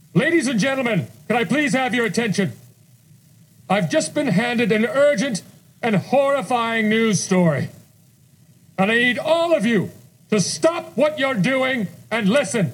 Ladies and gentlemen, can I please have your attention? I've just been handed an urgent and horrifying news story. And I need all of you to stop what you're doing and listen.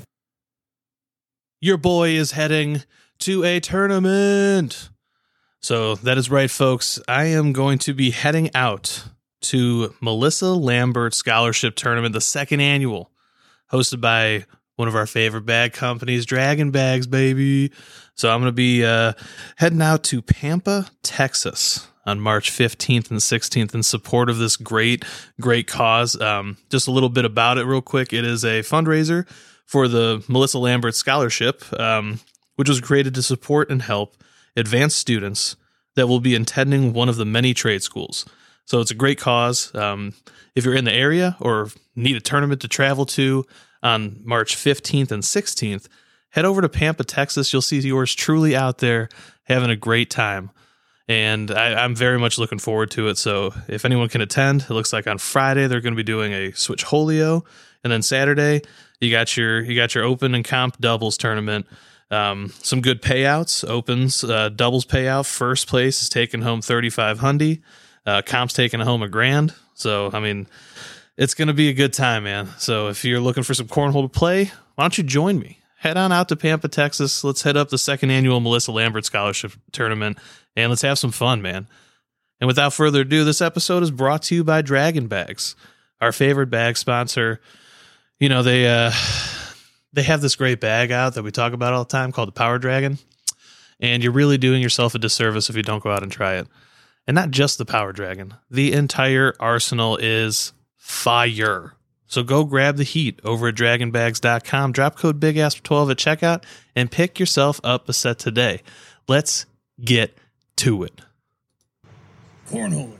Your boy is heading to a tournament. So that is right, folks. I am going to be heading out to Melissa Lambert Scholarship Tournament, the second annual, hosted by one of our favorite bag companies, Dragon Bags, baby. So I'm going to be heading out to Pampa, Texas on March 15th and 16th in support of this great cause. Just a little bit about it real quick. It is a fundraiser for the Melissa Lambert Scholarship, which was created to support and help advanced students that will be attending one of the many trade schools. So it's a great cause. If you're in the area or need a tournament to travel to on March 15th and 16th, head over to Pampa, Texas. You'll see yours truly out there having a great time. And I'm very much looking forward to it. So if anyone can attend, it looks like on Friday they're going to be doing a Switch Holio, and then Saturday you got your open and comp doubles tournament. Some good payouts. Opens doubles payout. First place is taking home $3,500. Comp's taking home $1,000. So I mean, it's going to be a good time, man. So if you're looking for some cornhole to play, why don't you join me? Head on out to Pampa, Texas. Let's head up the second annual Melissa Lambert Scholarship Tournament, and let's have some fun, man. And without further ado, this episode is brought to you by Dragon Bags, our favorite bag sponsor. You know, they have this great bag out that we talk about all the time called the Power Dragon, and you're really doing yourself a disservice if you don't go out and try it. And not just the Power Dragon. The entire arsenal is fire. So go grab the heat over at dragonbags.com. Drop code BIGASS12 at checkout and pick yourself up a set today. Let's get to it. Cornhole.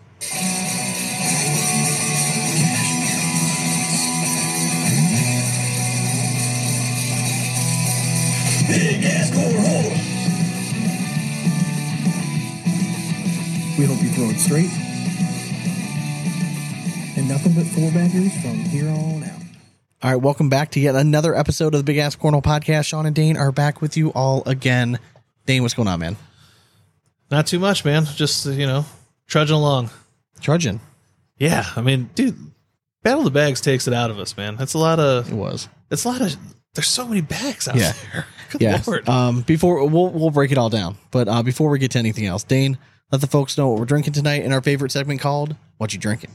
Big ass cornhole. We hope you throw it straight. And nothing but four baggers from here on out. All right, welcome back to yet another episode of the Big Ass Cornhole Podcast. Sean and Dane are back with you all again. Dane, what's going on, man? Not too much, man. Just, trudging along. Trudging. Yeah, I mean, dude, Battle of the Bags takes it out of us, man. It's a lot of... There's so many bags out there. Good Lord. Before we'll break it all down, but before we get to anything else, Dane, let the folks know what we're drinking tonight in our favorite segment called "What You Drinking."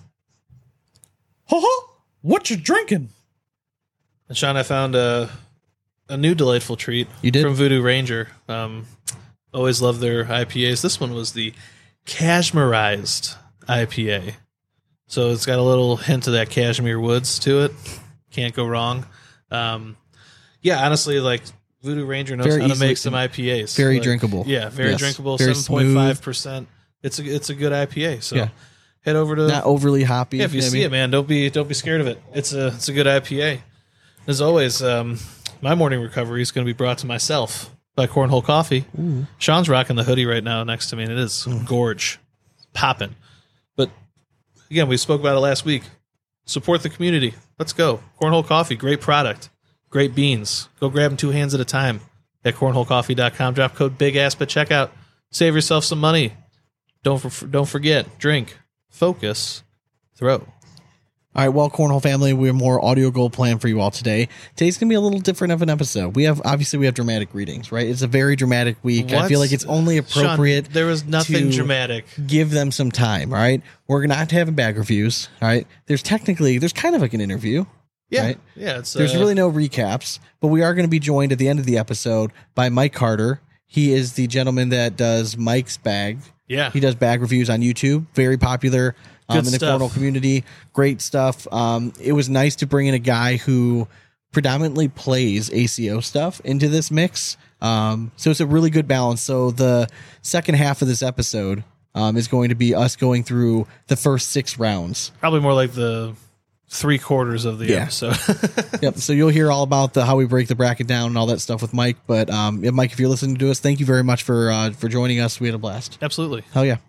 What you drinking? And Sean, I found a new delightful treat. You did? From Voodoo Ranger. Always love their IPAs. This one was the Cashmerized IPA. So it's got a little hint of that cashmere woods to it. Can't go wrong. Yeah, honestly, like Voodoo Ranger knows how to make some IPAs. Very drinkable. Yeah, very drinkable. Very 7.5%. It's a good IPA. So head over to, not overly hoppy. Yeah, if you see it, man, don't be scared of it. It's a good IPA. As always, my morning recovery is going to be brought to myself by Cornhole Coffee. Ooh. Sean's rocking the hoodie right now next to me, and it is gorge, popping. But again, we spoke about it last week. Support the community. Let's go. Cornhole Coffee, great product, great beans. Go grab them 2 hands at a time at cornholecoffee.com. Drop code BIGASS at checkout. Save yourself some money. Don't forget, drink, focus, throw. All right, well, Cornhole family, we have more audio gold planned for you all today. Today's going to be a little different of an episode. We have dramatic readings, right? It's a very dramatic week. What? I feel like it's only appropriate. Sean, there was nothing dramatic. Give them some time, all right? We're not having bag reviews, all right? There's kind of like an interview. Yeah, right? Yeah. There's really no recaps, but we are going to be joined at the end of the episode by Mike Carter. He is the gentleman that does Mike's Bag. Yeah. He does bag reviews on YouTube. Very popular in the Cornhole community. Great stuff. It was nice to bring in a guy who predominantly plays ACO stuff into this mix. So it's a really good balance. So the second half of this episode is going to be us going through the first 6 rounds. Probably more like the 3/4 of the episode. Yep. So you'll hear all about how we break the bracket down and all that stuff with Mike. But Mike, if you're listening to us, thank you very much for joining us. We had a blast. Absolutely. Hell yeah.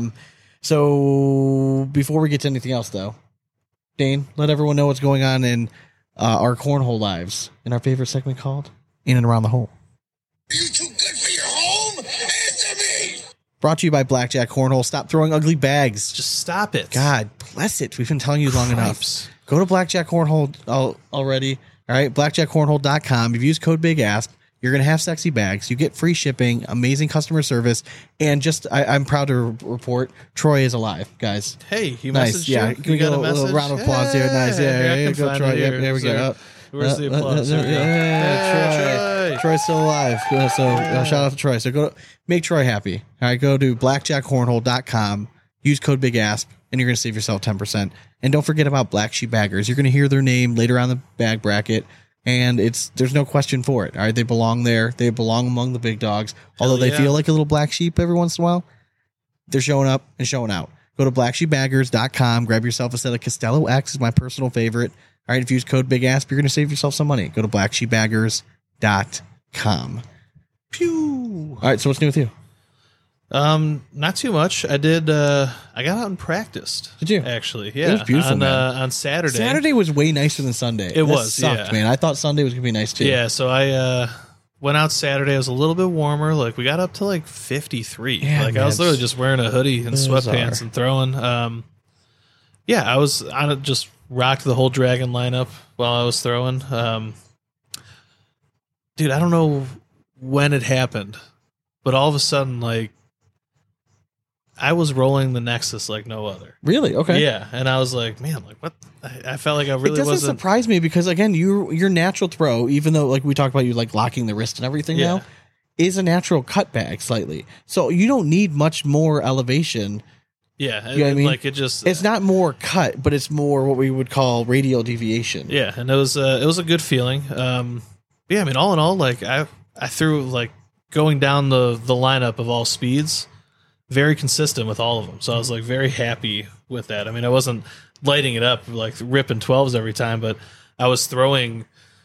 So before we get to anything else, though, Dane, let everyone know what's going on in our cornhole lives in our favorite segment called In and Around the Hole. Brought to you by Blackjack Cornhole. Stop throwing ugly bags. Just stop it. God bless it. We've been telling you long enough. Go to Blackjack Cornhole already. All right, blackjackcornhole.com. If you use code BIGASP, you're going to have sexy bags. You get free shipping, amazing customer service, and I'm proud to report Troy is alive, guys. Hey, he nice. messaged Yeah, you? can we get a little round of applause here? Nice. Yeah, here you go, Troy. Yep, there we go. Where's the applause? Troy. Troy's still alive. So shout out to Troy. So go make Troy happy. All right, go to blackjackcornhole.com. Use code BIGASP, and you're going to save yourself 10%. And don't forget about Black Sheep Baggers. You're going to hear their name later on the bag bracket, and there's no question for it. All right, they belong there. They belong among the big dogs. Although they feel like a little black sheep every once in a while, they're showing up and showing out. Go to blacksheepbaggers.com. Grab yourself a set of Costello X, is my personal favorite. All right, if you use code BIGASP, you're going to save yourself some money. Go to blacksheepbaggers.com. Pew. All right, so what's new with you? Not too much. I got out and practiced. Did you? Actually, yeah. It was beautiful, on Saturday. Saturday was way nicer than Sunday. It was, sucked, man. I thought Sunday was going to be nice, too. Yeah, so I went out Saturday. It was a little bit warmer. Like, we got up to, 53. Yeah, I was literally just wearing a hoodie and sweatpants and throwing. I just rocked the whole Dragon lineup while I was throwing. Dude, I don't know when it happened, but all of a sudden, I was rolling the Nexus like no other. Really? Okay. Yeah, and I was like, man, what? I felt like I really It doesn't wasn't. surprise me because, again, your natural throw, even though we talked about you locking the wrist and everything now, is a natural cut bag slightly. So you don't need much more elevation. Yeah, you know what I mean? it's not more cut, but it's more what we would call radial deviation. Yeah, and it was a good feeling. Yeah, I mean, all in all, I threw going down the lineup of all speeds, very consistent with all of them. So I was very happy with that. I mean, I wasn't lighting it up ripping 12s every time, but I was throwing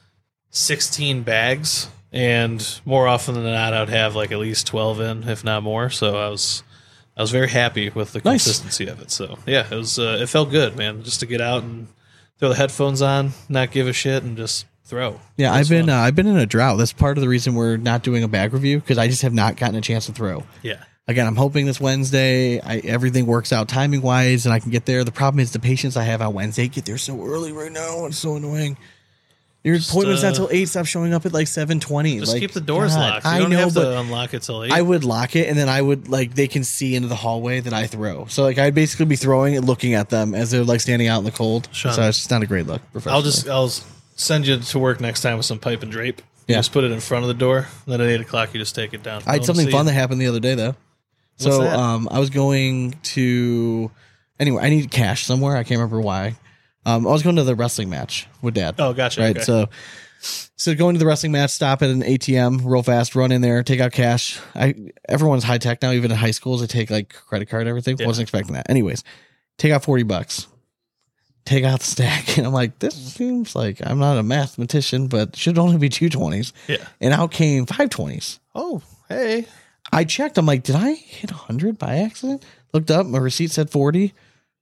16 bags, and more often than not, I would have at least 12 in, if not more. So I was very happy with the consistency of it. So yeah, it was it felt good, man, just to get out and throw the headphones on, not give a shit, and just throw. Yeah, I've been in a drought. That's part of the reason we're not doing a bag review, because I just have not gotten a chance to throw. Yeah. Again, I'm hoping this Wednesday everything works out timing wise and I can get there. The problem is the patience I have on Wednesday get there so early right now. It's so annoying. Your appointment's not until 8. Stop showing up at 7:20. Just keep the doors locked. You don't have to unlock it till 8. I would lock it, and then I would they can see into the hallway that I throw. So I'd basically be throwing and looking at them as they're standing out in the cold. Sean, so it's just not a great look. I'll send you to work next time with some pipe and drape. You just put it in front of the door. Then at 8 o'clock you just take it down. I had something fun that happened the other day though. What's that? I was going to I needed cash somewhere. I can't remember why. I was going to the wrestling match with Dad. Oh, gotcha. Right. Okay. So going to the wrestling match, stop at an ATM real fast, run in there, take out cash. Everyone's high tech now, even in high schools, they take credit card and everything. Yeah. Wasn't expecting that. Anyways, take out $40. Take out the stack. And I'm like, this seems like I'm not a mathematician, but it should only be 220s. Yeah. And out came 520s. Oh, hey. I checked. I'm like, did I hit 100 by accident? Looked up. My receipt said 40.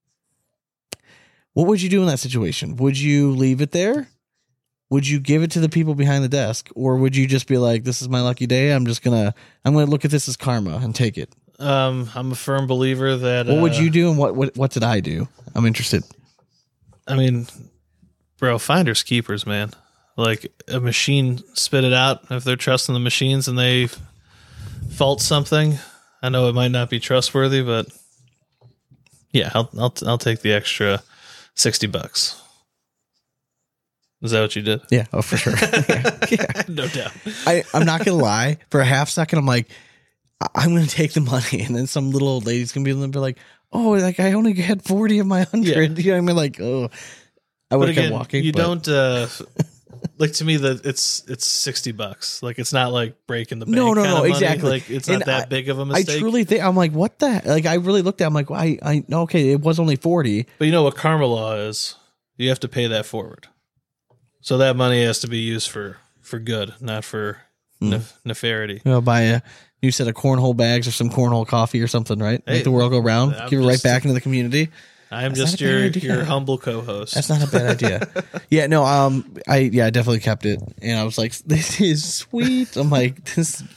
What would you do in that situation? Would you leave it there? Would you give it to the people behind the desk? Or would you just be like, this is my lucky day. I'm going to look at this as karma and take it. I'm a firm believer that. What would you do? And what did I do? I'm interested. I mean, bro, finders keepers, man. A machine spit it out. If they're trusting the machines and they fault something, I know it might not be trustworthy, but yeah, I'll take the extra $60. Is that what you did? Yeah. Oh, for sure. Yeah. No doubt. I'm not going to lie. For a half second, I'm like, I'm going to take the money. And then some little old lady's going to be like, oh, I only had 40 of my 100. Yeah. You know what I mean? Oh, I would have kept walking. You don't, to me, that it's $60. It's not breaking the bank. No, exactly. It's not that big of a mistake. I truly think, I'm like, what the, I really looked at it, I'm like, well, I okay, it was only 40. But you know what karma law is? You have to pay that forward. So that money has to be used for good, not for nefarity. Buy a new set of cornhole bags or some cornhole coffee or something, right? Make the world go round. Give it right back into the community. I'm just your humble co-host. That's not a bad idea. Yeah, no, I definitely kept it, and I was like, this is sweet. I'm like, this.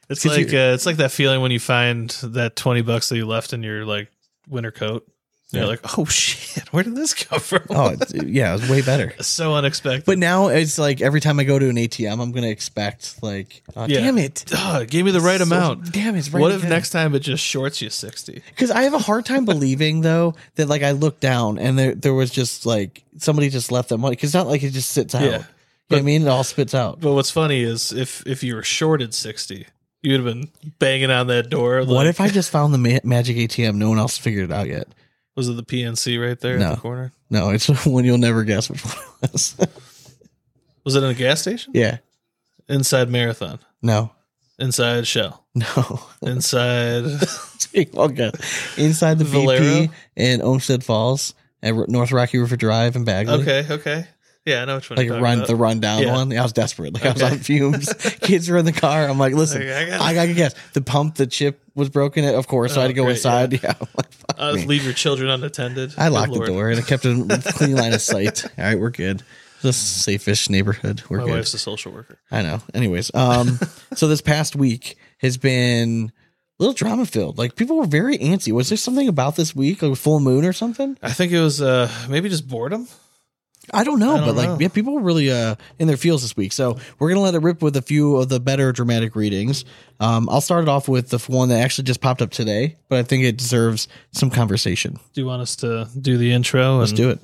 It's 'Cause it's like that feeling when you find that $20 that you left in your like winter coat. You're like, oh shit, where did this come from? Oh, yeah, it was way better. So unexpected. But now it's like every time I go to an ATM, I'm going to expect like, oh, damn it. Oh, it gave me the right amount. Damn it. It's right What if again. next time it just shorts you 60? Because I have a hard time believing though that like I looked down and there was just like somebody just left that money. Because it's not like it just sits out. Yeah. You know what I mean? It all spits out. But what's funny is if you were shorted 60, you'd have been banging on that door. What like- if I just found the magic ATM? No one else figured it out yet. Was it the PNC right there No. at the corner? No, it's one you'll never guess which one it was. Was it in a gas station? Yeah. Inside Marathon. No. Inside Shell. No. Inside. Okay. Inside the Valero? BP in Olmsted Falls at North Rocky River Drive in Bagley. Okay. Yeah, I know which one Like you're talking about. the rundown Yeah. one. I was desperate. Like I was on fumes. Kids were in the car. I'm like, listen, Like, I gotta guess. The chip was broken. Of course, so I had to go great, inside. Yeah. I'm like, fuck me. Leave your children unattended. I Good locked the Lord. door and I kept a clean line of sight. All right, we're good. This safe-ish neighborhood. We're My good. wife's a social worker. I know. Anyways, so this past week has been a little drama filled. Like people were very antsy. Was there something about this week, like a full moon or something? I think it was maybe just boredom. I don't know, I don't but like know. yeah, people were really in their feels this week. So we're gonna let it rip with a few of the better dramatic readings. I'll start it off with the one that actually just popped up today, but I think it deserves some conversation. Do you want us to do the intro? Let's do it.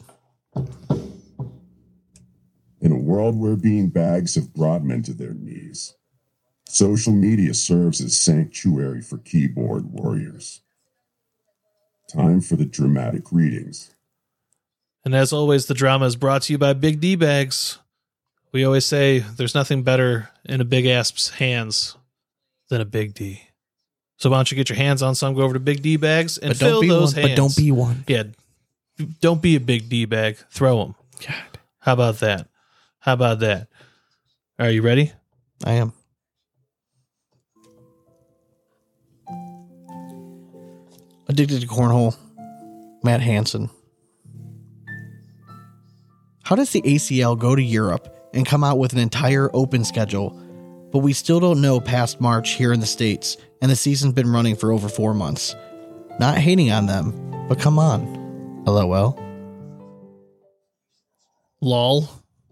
In a world where beanbags have brought men to their knees, social media serves as sanctuary for keyboard warriors. Time for the dramatic readings. And as always, the drama is brought to you by Big D Bags. We always say there's nothing better in a big ass's hands than a Big D. So why don't you get your hands on some, go over to Big D Bags and But fill don't be those one. hands. But don't be one. Yeah, don't be a Big D bag. Throw them. God, How about that? How about that? Are you ready? I am. Addicted to cornhole. Matt Hansen. How does the ACL go to Europe and come out with an entire open schedule, but we still don't know past March here in the States, and the season's been running for over 4 months? Not hating on them, but come on. LOL. Lol.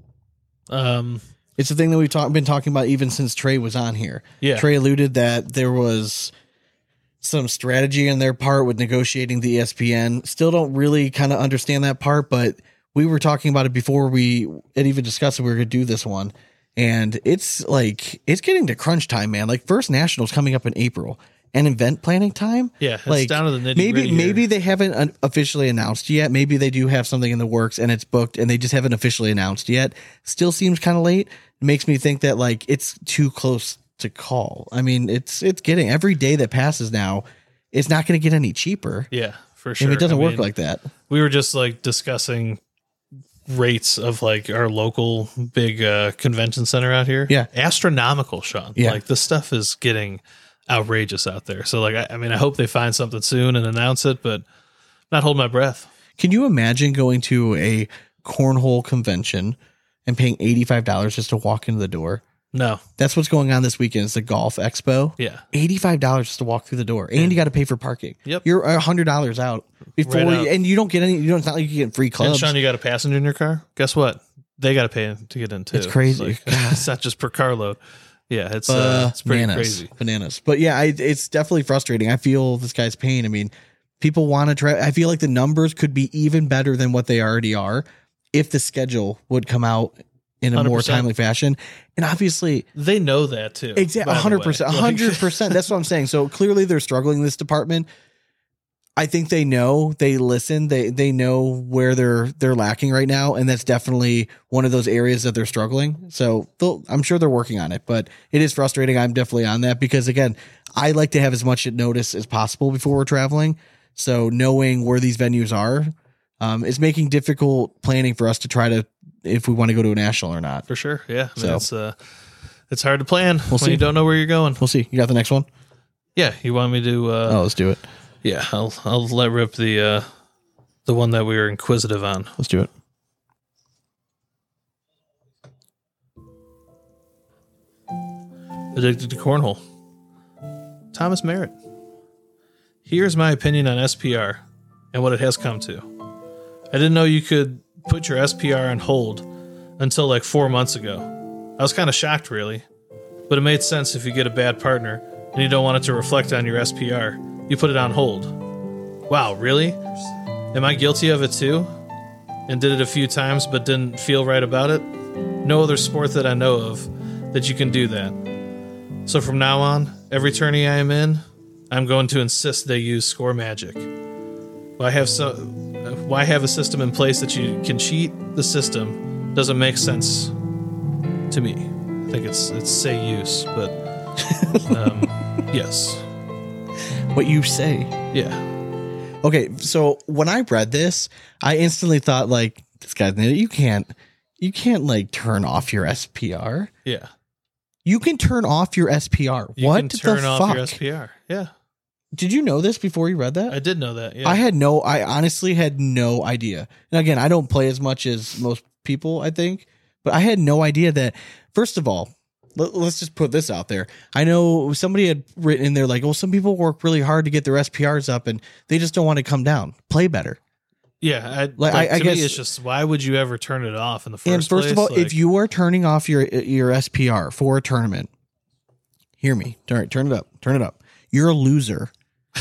It's the thing that we've been talking about even since Trey was on here. Yeah. Trey alluded that there was some strategy on their part with negotiating the ESPN. Still don't really kind of understand that part, but we were talking about it before we had even discussed that we were going to do this one. And it's like, it's getting to crunch time, man. Like First Nationals coming up in April and event planning time. Yeah, it's like down to the nitty-gritty maybe here. they haven't officially announced yet. Maybe they do have something in the works and it's booked and they just haven't officially announced yet. Still seems kind of late. It makes me think that like it's too close to call. I mean, it's getting every day that passes now. It's not going to get any cheaper. Yeah, for I sure. mean, it doesn't I work mean, like that. We were just like discussing rates of like our local big convention center out here. Yeah. Astronomical, Sean. Yeah. Like this stuff is getting outrageous out there. So like, I mean, I hope they find something soon and announce it, but not hold my breath. Can you imagine going to a cornhole convention and paying $85 just to walk into the door? No. That's what's going on this weekend. It's the Golf Expo. Yeah. $85 just to walk through the door, and you got to pay for parking. Yep. You're $100 out before, Right out. and you don't get any. You don't. It's not like you get free And clubs. Sean, you got a passenger in your car? Guess what? They got to pay to get in too. It's crazy. It's not just per carload. Yeah, it's pretty crazy. Bananas. But yeah, it's definitely frustrating. I feel this guy's pain. I mean, people want to try. I feel like the numbers could be even better than what they already are if the schedule would come out in a more 100%. timely fashion. And obviously, They know that too. exactly, by the way. 100%, Like- 100%. That's what I'm saying. So clearly, they're struggling in this department. I think they know, they listen, they know where they're lacking right now, and that's definitely one of those areas that they're struggling. So I'm sure they're working on it, but it is frustrating. I'm definitely on that because again, I like to have as much notice as possible before we're traveling. So knowing where these venues are is making difficult planning for us to try to, if we want to go to a national or not. For sure. Yeah. I mean, So- it's hard to plan when see. you don't know where you're going. We'll see. You got the next one? Yeah. You want me to? Let's do it. Yeah. I'll let rip the one that we were inquisitive on. Let's do it. Addicted to cornhole. Thomas Merritt. Here's my opinion on SPR and what it has come to. I didn't know you could put your SPR on hold until like 4 months ago. I was kind of shocked, really. But it made sense if you get a bad partner and you don't want it to reflect on your SPR. You put it on hold. Wow, really? Am I guilty of it too? And did it a few times but didn't feel right about it? No other sport that I know of that you can do that. So from now on, every tourney I am in, I'm going to insist they use Score Magic. Why have a system in place that you can cheat the system doesn't make sense to me. I think it's say use, but yes. What you say. Yeah. Okay, so when I read this, I instantly thought like, this guy's an idiot. You can't like turn off your SPR. Yeah. You can turn off your SPR. You what can turn off your SPR. Yeah. Did you know this before you read that? I did know that. Yeah. I honestly had no idea. And again, I don't play as much as most people, I think, but I had no idea that, first of all, let's just put this out there. I know somebody had written in there like, oh, some people work really hard to get their SPRs up and they just don't want to come down. Play better. Yeah. I guess me, it's just, why would you ever turn it off in the first place? And first of all, if you are turning off your SPR for a tournament, hear me. Turn it up. You're a loser.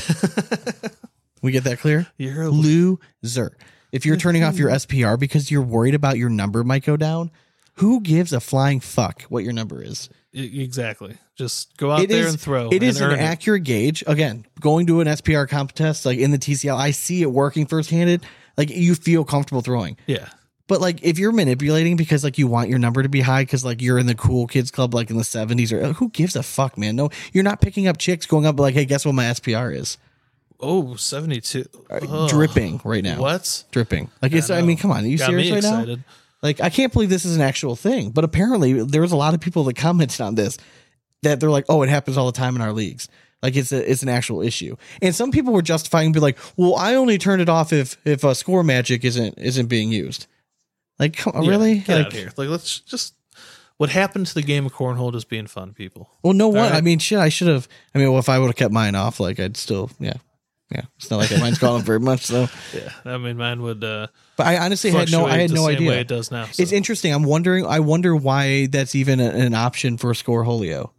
We get that clear? You're a loser. If you're turning off your SPR because you're worried about your number might go down, who gives a flying fuck what your number is? Exactly. Just go out there and throw. It is an accurate gauge. Again, going to an SPR contest like in the TCL, I see it working first-handed. Like you feel comfortable throwing. Yeah. But like if you're manipulating because like you want your number to be high because like you're in the cool kids club like in the 70s or who gives a fuck, man? No, you're not picking up chicks going up like, hey, guess what my SPR is? Oh, 72. Dripping right now. What? Dripping. Like it's, I mean, come on. Are you serious right now? Like I can't believe this is an actual thing. But apparently there was a lot of people that commented on this that they're like, oh, it happens all the time in our leagues. Like it's an actual issue. And some people were justifying and be like, well, I only turned it off if a Score Magic isn't being used. Like, come on, really? Get out of here. Like, let's just. What happened to the game of cornhole just being fun, people? Well, no one. Right. I mean, shit. I should have. I mean, well, if I would have kept mine off, like, I'd still. Yeah. It's not like mine's calling very much, so. Yeah, I mean, mine would. But I honestly had no idea. Way it does now. So. It's interesting. I wonder why that's even an option for Scoreholio.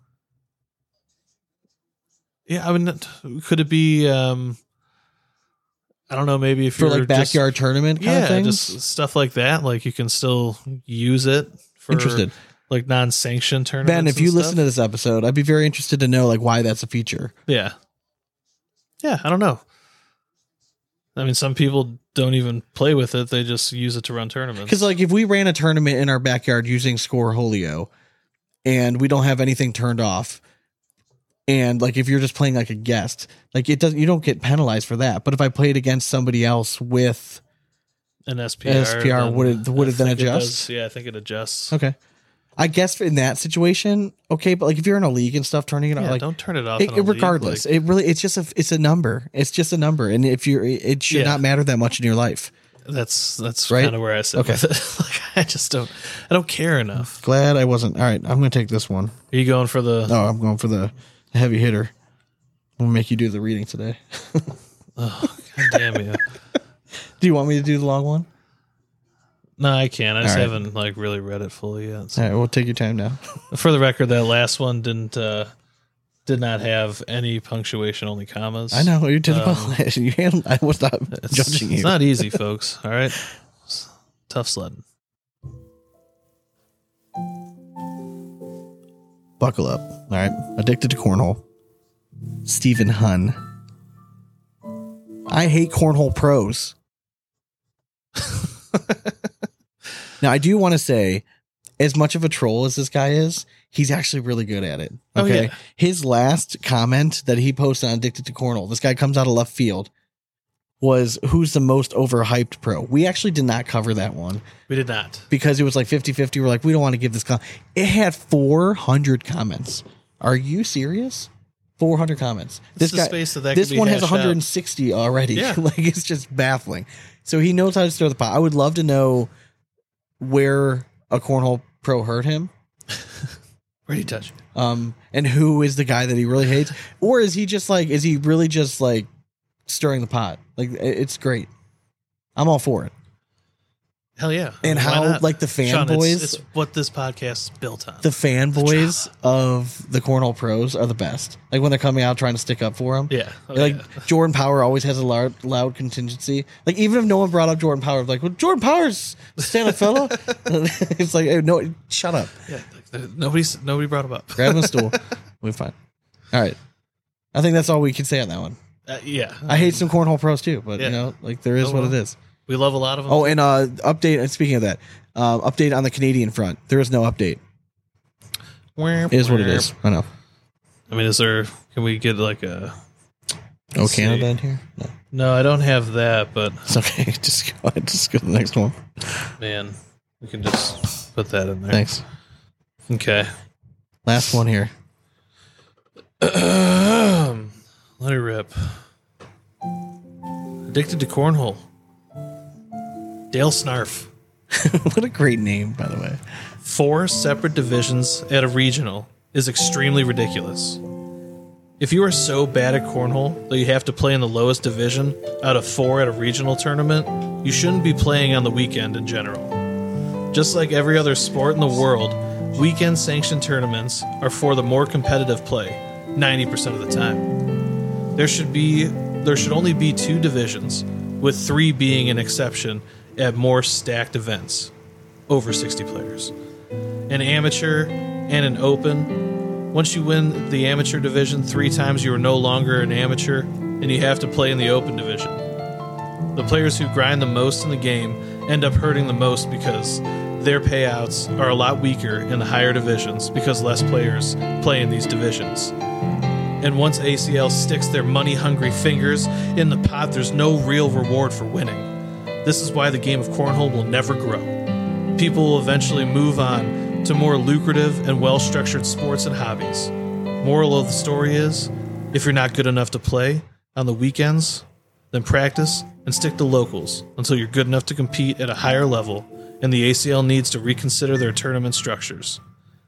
Yeah, I mean, could it be? I don't know, maybe if for you're like backyard tournament kind of things? Just stuff like that. Like you can still use it for interested. Like non-sanctioned tournaments. Ben, if you listen to this episode, I'd be very interested to know like why that's a feature. Yeah. Yeah, I don't know. I mean, some people don't even play with it. They just use it to run tournaments. Because like if we ran a tournament in our backyard using Scoreholio and we don't have anything turned off, and like if you're just playing like a guest, like you don't get penalized for that. But if I played against somebody else with an SPR, would it then adjust? Yeah, I think it adjusts. Okay. I guess in that situation, okay, but like if you're in a league and stuff, turning it off, like don't turn it off. Regardless, league, like, it's a number. It's just a number, and it should not matter that much in your life. That's right? kind of where I sit with it. Like, I don't care enough. Glad I wasn't. All right, I'm going to take this one. Are you going for the? No, I'm going for the heavy hitter. I'm going to make you do the reading today. Oh, God damn you. Do you want me to do the long one? No, I can't. I just haven't like really read it fully yet. So. All right, we'll take your time now. For the record, that last one did not have any punctuation, only commas. I know you did well. I was not judging you. It's not easy, folks. All right, it's tough sledding. Buckle up. All right, addicted to cornhole. Stephen Hunn. I hate cornhole pros. Now, I do want to say, as much of a troll as this guy is, he's actually really good at it. Okay. Oh, yeah. His last comment that he posted on Addicted to Cornhole, this guy comes out of left field, was who's the most overhyped pro. We actually did not cover that one. We did not. Because it was like 50-50. We're like, we don't want to give this It had 400 comments. Are you serious? 400 comments. This one has 160 already. Yeah. Like it's just baffling. So he knows how to stir the pot. I would love to know where a cornhole pro hurt him. Where'd he touch? And who is the guy that he really hates? Or is he really just like stirring the pot? Like, it's great. I'm all for it. Hell yeah. And Why how, not? like, the Sean, fanboys, it's what this podcast is built on. the fanboys of the Cornhole Pros are the best. Like, when they're coming out trying to stick up for them. Yeah. Oh, Like, yeah. Jordan Power always has a loud contingency. Like, even if no one brought up Jordan Power, like, well, Jordan Power's stand up fella. It's like, hey, no, shut up. Yeah, like, nobody brought him up. Grab him a stool. We'll be fine. All right. I think that's all we can say on that one. Yeah. I hate some Cornhole Pros too, but, Yeah. you know, like, there is Oh, what well. it is. We love a lot of them. Oh, and update. And speaking of that, update on the Canadian front. There is no update. It is what it is. I know. I mean, can we get like a... Oh, Let's Canada see. in here? No. No, I don't have that, but It's okay. Just go to the next one. man, we can just put that in there. Thanks. Okay. Last one here. Let it rip. Addicted to Cornhole. Dale Snarf. What a great name, by the way. 4 separate divisions at a regional is extremely ridiculous. If you are so bad at cornhole that you have to play in the lowest division out of 4 at a regional tournament, you shouldn't be playing on the weekend in general. Just like every other sport in the world, weekend sanctioned tournaments are for the more competitive play, 90% of the time. There should only be 2 divisions, with 3 being an exception at more stacked events, over 60 players. An amateur and an open. Once you win the amateur division 3 times, you are no longer an amateur, and you have to play in the open division. The players who grind the most in the game end up hurting the most because their payouts are a lot weaker in the higher divisions because less players play in these divisions. And once ACL sticks their money-hungry fingers in the pot, there's no real reward for winning. This is why the game of cornhole will never grow. People will eventually move on to more lucrative and well-structured sports and hobbies. Moral of the story is, if you're not good enough to play on the weekends, then practice and stick to locals until you're good enough to compete at a higher level, and the ACL needs to reconsider their tournament structures.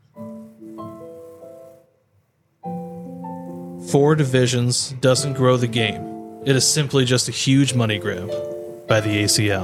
4 divisions doesn't grow the game. It is simply just a huge money grab by the ACL.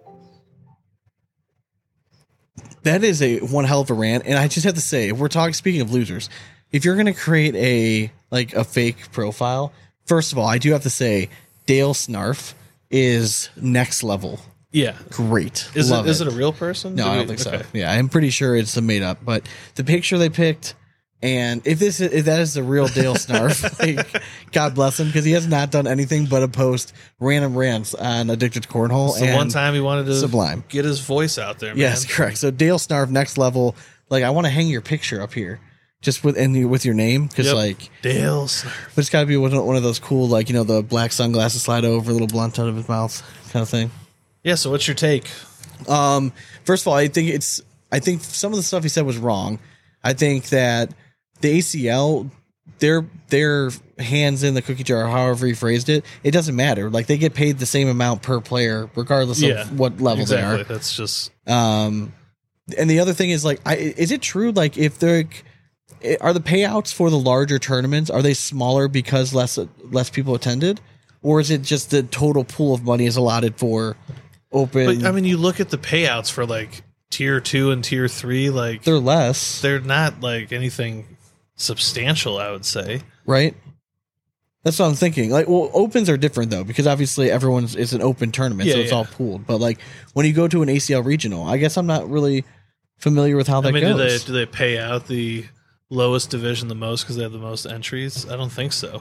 That is one hell of a rant, and I just have to say, if we're speaking of losers, if you're going to create a fake profile, first of all, I do have to say, Dale Snarf is next level. Yeah. Great. Is Love it a real person? No, I don't think so. Yeah, I'm pretty sure it's a made up, but the picture they picked, and if that is the real Dale Snarf, like, God bless him, because he has not done anything but post random rants on Addicted to Cornhole. So one time he wanted to Sublime. get his voice out there, man. Yes, correct. So Dale Snarf, next level. Like, I want to hang your picture up here, just with your name, because like Dale Snarf. but it's got to be one of those cool, like, you know, the black sunglasses slide over, little blunt out of his mouth kind of thing. Yeah. So what's your take? First of all, I think some of the stuff he said was wrong. I think that the ACL, their hands in the cookie jar, however he phrased it, it doesn't matter. Like, they get paid the same amount per player, regardless of what level they are. That's just. And the other thing is, like, is it true? Like, if are the payouts for the larger tournaments, are they smaller because less people attended, or is it just the total pool of money is allotted for open? But I mean, you look at the payouts for like tier 2 and tier 3, like they're less. They're not like anything substantial, I would say. Right. That's what I'm thinking. Like, well, opens are different though, because obviously it's an open tournament, so it's all pooled. But like, when you go to an ACL regional, I guess I'm not really familiar with how that goes. Do they pay out the lowest division the most because they have the most entries? I don't think so.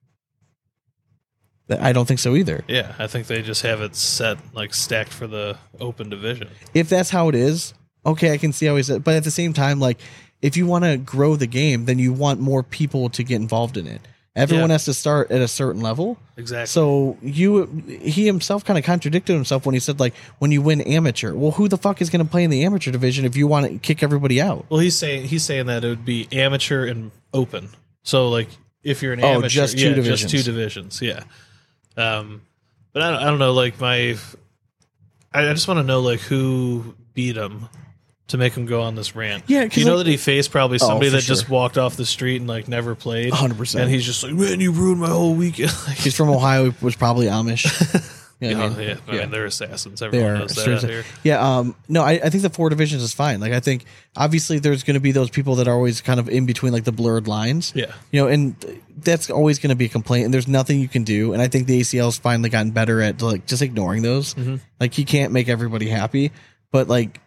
I don't think so either. Yeah, I think they just have it set, like, stacked for the open division. If that's how it is, okay, I can see how he said. But at the same time, like, if you want to grow the game, then you want more people to get involved in it. Everyone has to start at a certain level. Exactly. So he himself kind of contradicted himself when he said, like, when you win amateur, well, who the fuck is going to play in the amateur division if you want to kick everybody out? Well, he's saying that it would be amateur and open. So, like, if you're an amateur, just two divisions. just 2 divisions, yeah. But I don't know, like, I just want to know, like, who beat him to make him go on this rant. Yeah, 'cause you know like- that he faced probably somebody for that just sure. walked off the street and like never played, 100%. and he's just like, man, you ruined my whole weekend. Like, He's from Ohio. He was probably Amish. You know what I mean? I mean, they're assassins. They Everyone are knows that straight- out here. Yeah. No, I think the 4 divisions is fine. Like, I think obviously there's going to be those people that are always kind of in between like the blurred lines. Yeah. You know, and that's always going to be a complaint, and there's nothing you can do. And I think the ACL's finally gotten better at like just ignoring those. Like, you can't make everybody happy, but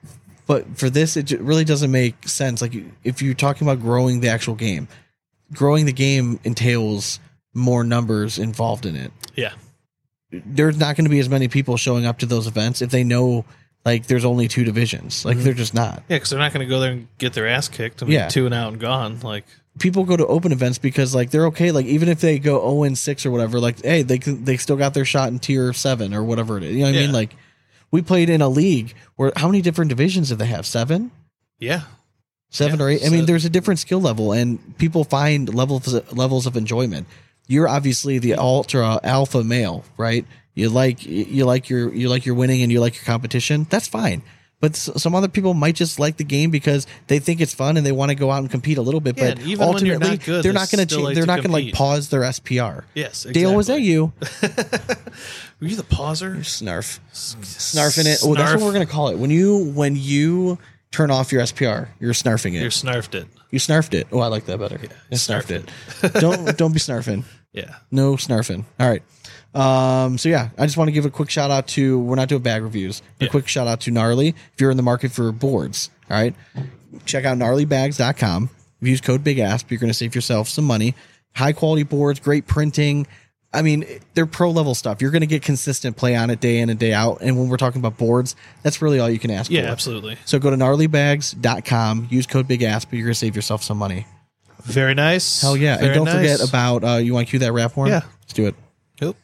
for this, it really doesn't make sense. Like, if you're talking about growing the actual game, growing the game entails more numbers involved in it. Yeah. There's not going to be as many people showing up to those events if they know like there's only 2 divisions. Like, they're just not. Yeah, because they're not going to go there and get their ass kicked and Yeah. be 2 and out and gone. Like, People go to open events because like they're okay. Like, even if they go 0-6 or whatever, like, hey, they still got their shot in tier 7 or whatever it is. You know what I mean? Yeah. Like, we played in a league where how many different divisions did they have? 7? yeah. 7 Yeah, or 8. I so- mean, there's a different skill level, and people find levels of enjoyment. You're obviously the ultra alpha male, right? You like your winning and you like your competition. That's fine. But some other people might just like the game because they think it's fun and they want to go out and compete a little bit. Yeah, But and even when you're ultimately, not good, they're they not going still to like they're to not going to like compete. pause their SPR. Yes, exactly. Dale, was that you? Were you the pauser? Snarf, snarfing it. Oh, that's Snarf. what we're going to call it. When you turn off your SPR, you're snarfing it. You're snarfed it. You snarfed it. Oh, I like that better. Yeah, snarfed it. Don't be snarfing. Yeah. No snarfing. All right. So yeah, I just want to give a quick shout out to, we're not doing bag reviews. A Yeah. quick shout out to Gnarly. If you're in the market for boards, all right, check out gnarlybags.com. If you use code BIGASP, you're going to save yourself some money. High quality boards, great printing. I mean, they're pro level stuff. You're going to get consistent play on it day in and day out. And when we're talking about boards, that's really all you can ask Yeah, for. absolutely. So go to gnarlybags.com, use code BIGASP, but you're going to save yourself some money. Very nice. Hell yeah. Very And don't nice. forget about, you want to cue that rap horn? Yeah. Let's do it. Yep.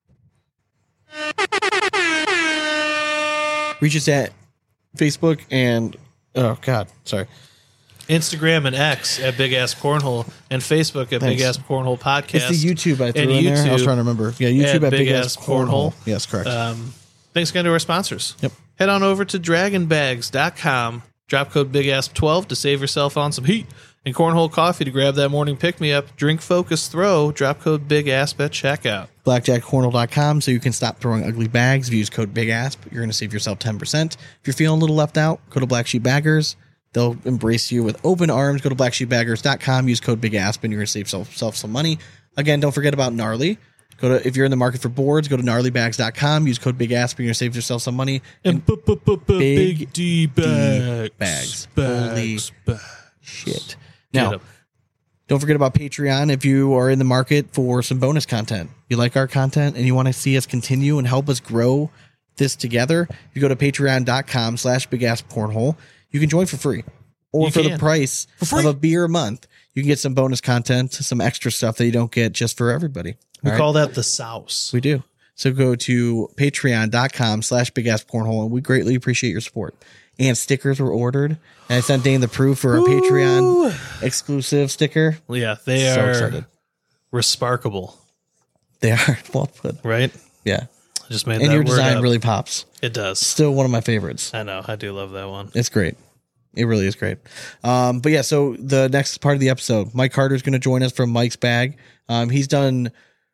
Reach us at Facebook and, oh God, sorry. Instagram and X at Big Ass Cornhole and Facebook at Thanks. Big Ass Cornhole Podcast. It's the YouTube I threw And in there. I was YouTube trying to remember. Yeah, YouTube at Big Ass Cornhole. Cornhole. Yes, correct. Thanks again to our sponsors. Yep. Head on over to dragonbags.com. Drop code BIGASP12 to save yourself on some heat. And Cornhole Coffee to grab that morning pick-me-up. Drink, focus, throw. Drop code BIGASP at checkout. BlackjackCornhole.com so you can stop throwing ugly bags. If you use code BIGASP, you're going to save yourself 10%. If you're feeling a little left out, go to Black Sheep Baggers. They'll embrace you with open arms. Go to blacksheepbaggers.com, use code BIGASP, and you're going to save yourself some money. Again, don't forget about Gnarly. If you're in the market for boards, go to gnarlybags.com, use code BIGASP, and you're going to save yourself some money. And Big D bags. bags. Bags. Holy shit. Get Now, 'em. don't forget about Patreon if you are in the market for some bonus content. You like our content and you want to see us continue and help us grow this together, if you go to patreon.com/bigasscornhole, you can join for free. Or You for the can. price free. of a beer a month, you can get some bonus content, some extra stuff that you don't get just for everybody. We All right? call that the Souse. We do. So go to patreon.com/bigasscornhole, and we greatly appreciate your support. And stickers were ordered. And I sent Dane the proof for our Patreon exclusive sticker. Yeah, they So are excited. resparkable, They are well put. right? Yeah. I just made And that your word design up. really pops. It does. Still one of my favorites. I know. I do love that one. It's great. It really is great. But yeah, so the next part of the episode, Mike Carter's going to join us from Mike's Bag. He did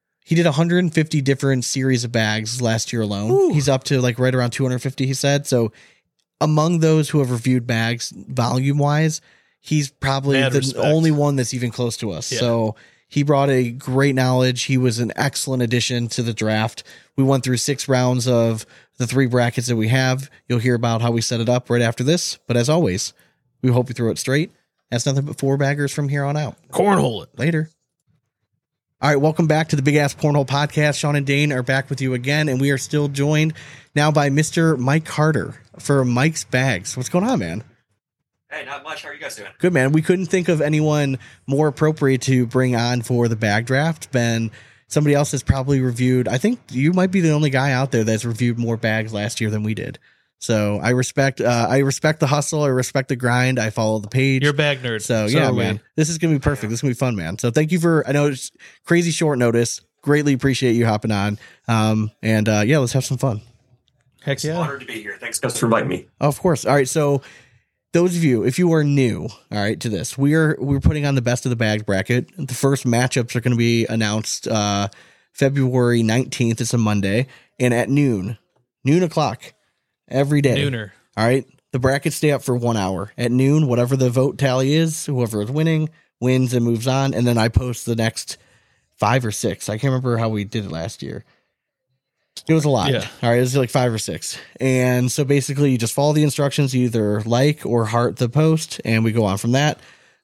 150 different series of bags last year alone. Ooh. He's up to like right around 250, he said. So among those who have reviewed bags volume wise, he's probably Mad the respect. only one that's even close to us. Yeah. So he brought a great knowledge. He was an excellent addition to the draft. We went through 6 rounds of the 3 brackets that we have. You'll hear about how we set it up right after this. But as always, we hope you throw it straight. That's nothing but 4 baggers from here on out. Cornhole it. Later. All right, welcome back to the Big Ass Cornhole Podcast. Sean and Dane are back with you again, and we are still joined now by Mr. Mike Carter for Mike's Bags. What's going on, man? Hey, not much. How are you guys doing? Good, man. We couldn't think of anyone more appropriate to bring on for the bag draft than somebody else that's probably reviewed. I think you might be the only guy out there that's reviewed more bags last year than we did. So I respect the hustle. I respect the grind. I follow the page. You're a bag nerd. So yeah, are we. man, this is going to be perfect. This is going to be fun, man. So thank you I know it's crazy short notice. Greatly appreciate you hopping on. Yeah, let's have some fun. Heck yeah. Honored to be here. Thanks guys for inviting me. Of course. All right. So those of you, if you are new, all right, to this, we're putting on the best of the bags bracket. The first matchups are going to be announced February 19th. It's a Monday, and at noon o'clock every day. Nooner. All right, the brackets stay up for 1 hour. At noon, whatever the vote tally is, whoever is winning wins and moves on, and then I post the next 5 or 6. I can't remember how we did it last year. It was a lot. Yeah. All right. It was like 5 or 6. And so basically you just follow the instructions, you either like or heart the post, and we go on from that.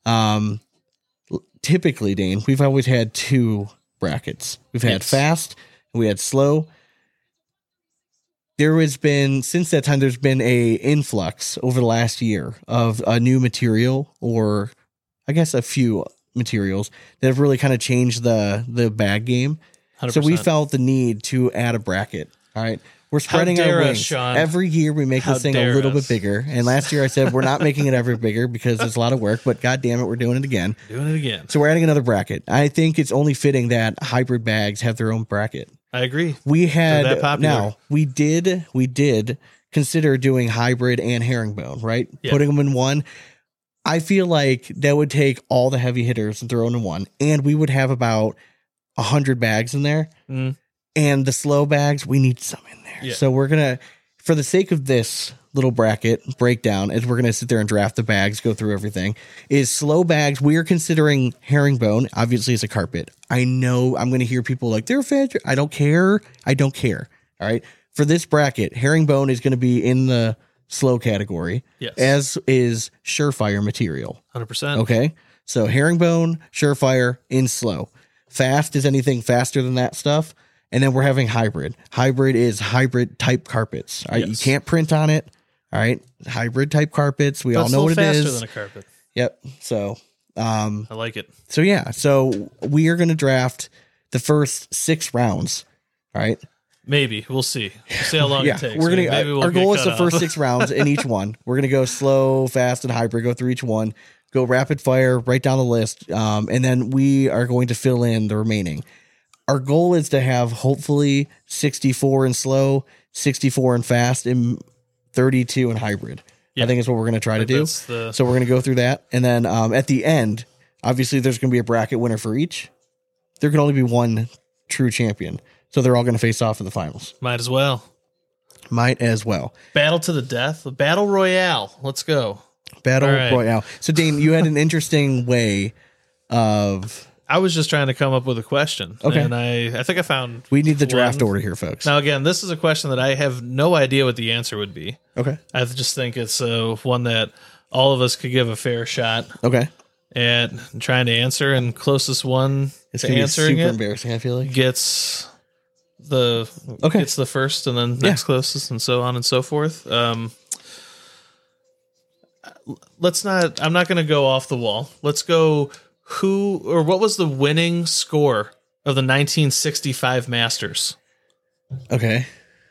Typically, Dane, we've always had 2 brackets. We've had fast and we had slow. There has been, since that time, there's been a influx over the last year of a new material, or I guess a few materials that have really kind of changed the bag game. 100%. So we felt the need to add a bracket. All right. We're spreading our wings. Sean. Every year we make this thing a little bit bigger. And last year I said we're not making it ever bigger because it's a lot of work, but God damn it, we're doing it again. So we're adding another bracket. I think it's only fitting that hybrid bags have their own bracket. I agree. We had They're that popular. now we did consider doing hybrid and herringbone, right? Yeah. Putting them in one. I feel like that would take all the heavy hitters and throw them in one, and we would have about 100 bags in there. And the slow bags, we need some in there. Yeah. So we're gonna, for the sake of this little bracket breakdown, as we're gonna sit there and draft the bags, go through everything, is slow bags. We are considering herringbone, obviously, as a carpet. I know I'm gonna hear people like they're fed. I don't care. All right. For this bracket, herringbone is gonna be in the slow category, Yes. as is surefire material. 100%. Okay. So herringbone, surefire in slow. Fast is anything faster than that stuff. And then we're having hybrid. Hybrid is hybrid type carpets. All right. Yes. You can't print on it. All right. Hybrid type carpets. We But all it's know a what little it faster is. than a carpet. Yep. So, I like it. so yeah. So we are going to draft the first 6 rounds. All right. Maybe. We'll see. We'll see how long Yeah. it takes. We're going Maybe to, we'll our get goal is cut the first off. 6 rounds in each one. We're going to go slow, fast, and hybrid, go through each one, go rapid fire, write down the list. And then we are going to fill in the remaining. Our goal is to have hopefully 64 in slow, 64 in fast, and 32 in hybrid. Yeah. I think is what we're going to try to do. That's the- So we're going to go through that. And then at the end, obviously there's going to be a bracket winner for each. There can only be one true champion. So they're all going to face off in the finals. Might as well. Might as well. Battle to the death. Battle Royale. Let's go. Battle All right. Royale. So Dane, you had an interesting way of... I was just trying to come up with a question. Okay. And I think I found. We need the draft one. order here, folks. Now, again, this is a question that I have no idea what the answer would be. Okay. I just think it's one that all of us could give a fair shot Okay. at trying to answer, and closest one It's to going to be answering super it embarrassing, I feel like. gets the gets the first, and then next closest, and so on and so forth. Let's not. I'm not going to go off the wall. Let's go. Who or what was the winning score of the 1965 Masters? Okay.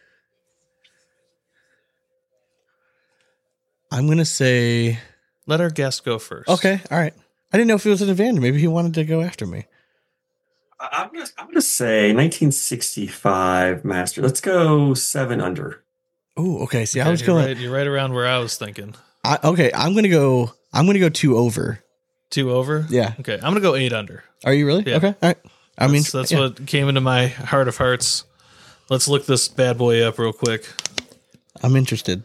I'm going to say... Let our guest go first. Okay. All right. I didn't know if it was an advantage. Maybe he wanted to go after me. I'm gonna say 1965 Master. Let's go 7 under. Oh, okay. See, I Okay, was going... You're right around where I was thinking. Okay. I'm going to go 2 over. 2 over. Yeah. Okay. I'm gonna go 8 under. Are you really? Yeah. Okay. All right. I mean, That's yeah. what came into my heart of hearts. Let's look this bad boy up real quick. I'm interested.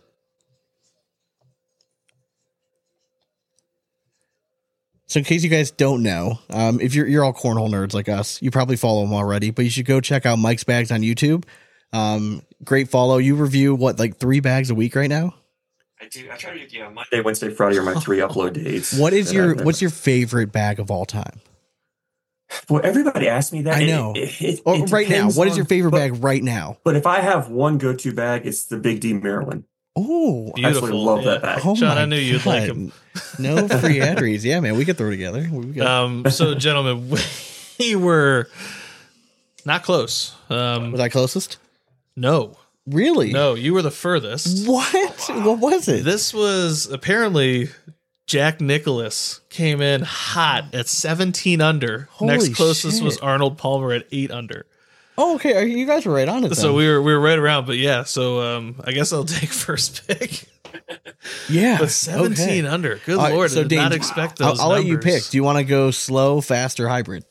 So in case you guys don't know, if you're all cornhole nerds like us, you probably follow him already, but you should go check out Mike's Bags on YouTube. Great follow. You review what, like 3 bags a week right now? I do. I try to do Monday, Wednesday, Friday are my 3 upload days. What's your favorite bag of all time? Well, everybody asks me that. I know. Or It right now, depends what is your on- favorite but- bag right now? But if I have one go-to bag, it's the Big D Maryland. Oh, I absolutely love that bag. oh Sean, my I knew you'd like God. him. No free entries. Yeah, man, we could throw together. So, gentlemen, we were not close. Was I closest? No, Really? no, you were the furthest. What? What was it? This was apparently Jack Nicholas came in hot at 17 under. Holy Next closest shit. was Arnold Palmer at 8 under. Oh, okay. You guys were right on it. Then. So we were right around, but yeah. So I guess I'll take first pick. Yeah. But 17 okay. under. Good All right, Lord. so I did not Dane, expect those I'll let you numbers. pick. Do you want to go slow, fast, or hybrid?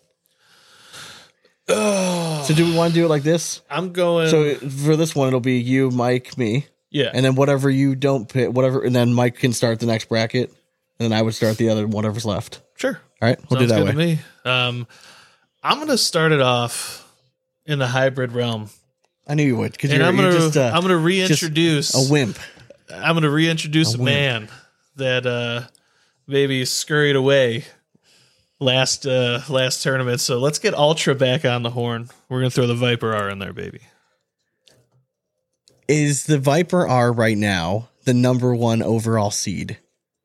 Oh, So do we want to do it like this? I'm going. So for this one, it'll be you, Mike, me, yeah. and then whatever you don't pick, whatever, and then Mike can start the next bracket, and then I would start the other whatever's left. Sure. All right, we'll Sounds do that good way. to me. I'm going to start it off in the hybrid realm. I knew you would because And you're, I'm you're gonna just I'm gonna reintroduce a wimp. I'm gonna reintroduce a wimp. man that maybe scurried away last tournament. So let's get Ultra back on the horn. We're gonna throw the Viper R in there, baby. Is the Viper R right now the number 1 overall seed?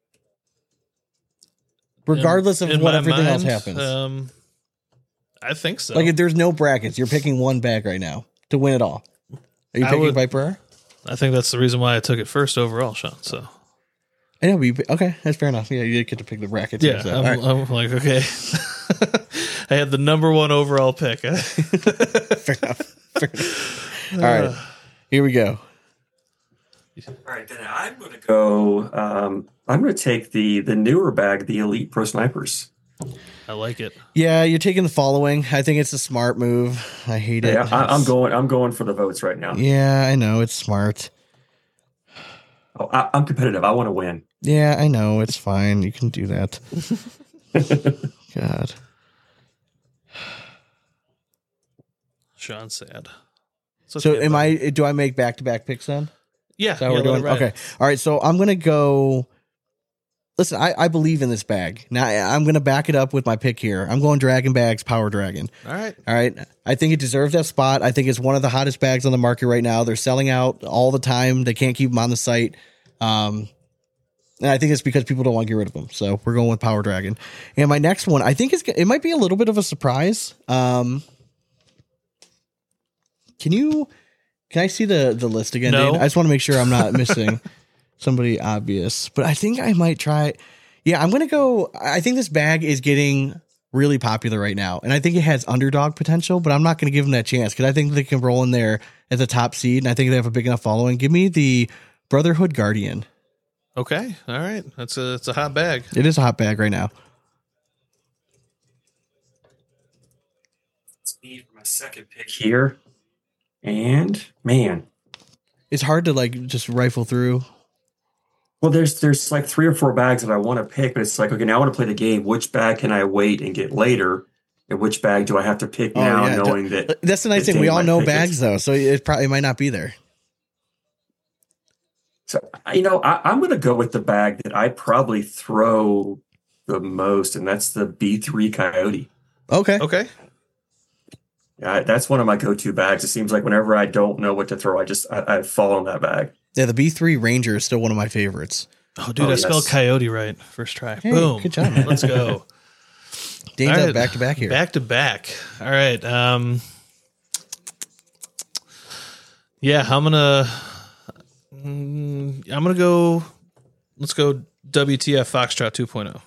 Regardless of In what my everything else mind, happens. I think so. Like if there's no brackets, you're picking one bag right now to win it all. Are you I picking would- Viper R? I think that's the reason why I took it first overall, Sean. So I know, but okay, that's fair enough. Yeah, you did get to pick the bracket. yeah, so. I'm, All right. I'm like, okay. I had the number 1 overall pick. Fair enough. Fair enough. All right, here we go. All right, then I'm going to go. I'm going to take the newer bag, the Elite Pro Snipers. I like it. Yeah, you're taking the following. I think it's a smart move. I hate it. Yeah, I'm going for the votes right now. Yeah, I know it's smart. Oh, I'm competitive. I want to win. Yeah, I know it's fine. You can do that. God. Sean's sad. It's So okay, buddy. do I make back-to-back picks then? Yeah, Is that what yeah, we're let doing? it ride. Okay. All right. So I'm going to go. Listen, I believe in this bag. Now I'm going to back it up with my pick here. I'm going Dragon Bags Power Dragon. All right. All right. I think it deserves that spot. I think it's one of the hottest bags on the market right now. They're selling out all the time. They can't keep them on the site. And I think it's because people don't want to get rid of them. So we're going with Power Dragon. And my next one, I think it might be a little bit of a surprise. Can I see the list again, No. Dane? I just want to make sure I'm not missing somebody obvious. But I think I might try. Yeah, I'm going to go. I think this bag is getting really popular right now. And I think it has underdog potential, but I'm not going to give them that chance because I think they can roll in there as a top seed. And I think they have a big enough following. Give me the Brotherhood Guardian. Okay. All right. It's a hot bag. It is a hot bag right now. It's me for my second pick here. And man, It's hard to like just rifle through. well, there's like 3 or 4 bags that I want to pick, but it's like, okay, now I want to play the game. Which bag can I wait and get later? And which bag do I have to pick now, yeah. knowing that That's the nice that thing. We Dane all might know pick it? bags though, so it probably might not be there. So, I'm going to go with the bag that I probably throw the most, and that's the B3 Coyote. Okay. Okay. Yeah, that's one of my go-to bags. It seems like whenever I don't know what to throw, I fall on that bag. Yeah, the B3 Ranger is still one of my favorites. Oh, dude, Oh, I spelled yes. coyote right first try. Hey, Boom. good job, man. Let's go. Dane's All up right. back to back here. Back to back. All right. Yeah, I'm gonna go. Let's go WTF Foxtrot 2.0.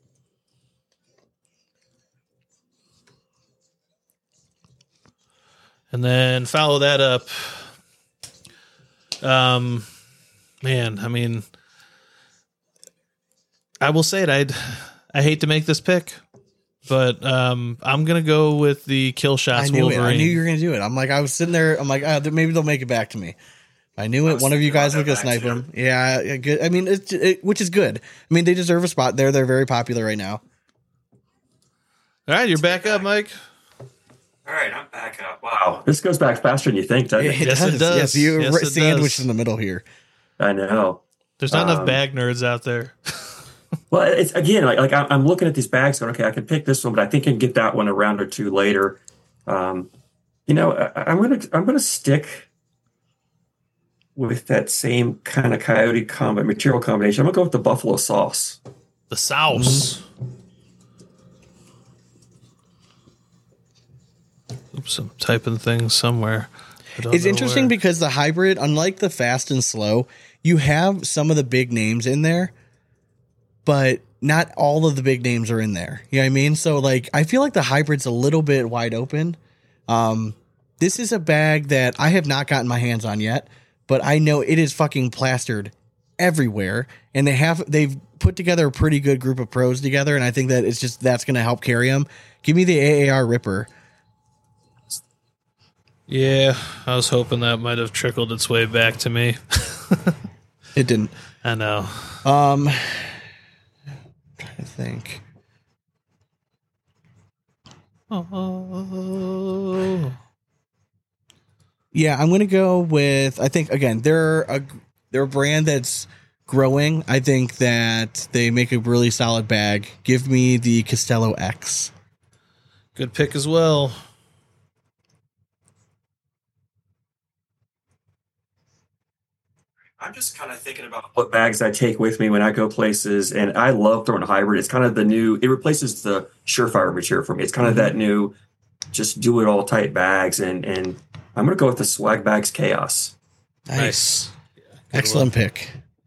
And then follow that up. Man, I mean, I will say it. I hate to make this pick, but I'm gonna go with the Kill Shots I knew it. Wolverine. I knew you were going to do it. I'm like, I was sitting there. I'm like, maybe they'll make it back to me. I knew it. was One of you thinking guys about was going that to snipe back, them. Yeah, good. I mean, which is good. I mean, they deserve a spot there. They're very popular right now. All right, you're back up, Mike. All right, I'm back up. Wow, this goes back faster than you think, doesn't it? Yes, it does. Yes, you Yes, it sandwiched does. in the middle here. I know. There's not enough bag nerds out there. Well, it's again like I'm looking at these bags, going, okay, I can pick this one, but I think I can get that one a round or two later. I'm gonna stick with that same kind of coyote material combination. I'm gonna go with the buffalo sauce. The sauce. Oops, I'm typing things somewhere. I don't It's know interesting where. because the hybrid, unlike the fast and slow, you have some of the big names in there, but not all of the big names are in there. You know what I mean? So like, I feel like the hybrid's a little bit wide open. This is a bag that I have not gotten my hands on yet, but I know it is fucking plastered everywhere, and they've put together a pretty good group of pros together, and I think that that's going to help carry them. Give me the AAR Ripper. Yeah, I was hoping that might have trickled its way back to me. It didn't. I know. I'm trying to think. Oh. Yeah, I'm going to go with, I think, again, they're a brand that's growing. I think that they make a really solid bag. Give me the Costello X. Good pick as well. I'm just kind of thinking about what bags I take with me when I go places, and I love throwing hybrid. It's kind of it replaces the Surefire material for me. It's kind of that new, just do it all type bags, and I'm going to go with the Swag Bags Chaos. Nice. Yeah, excellent pick.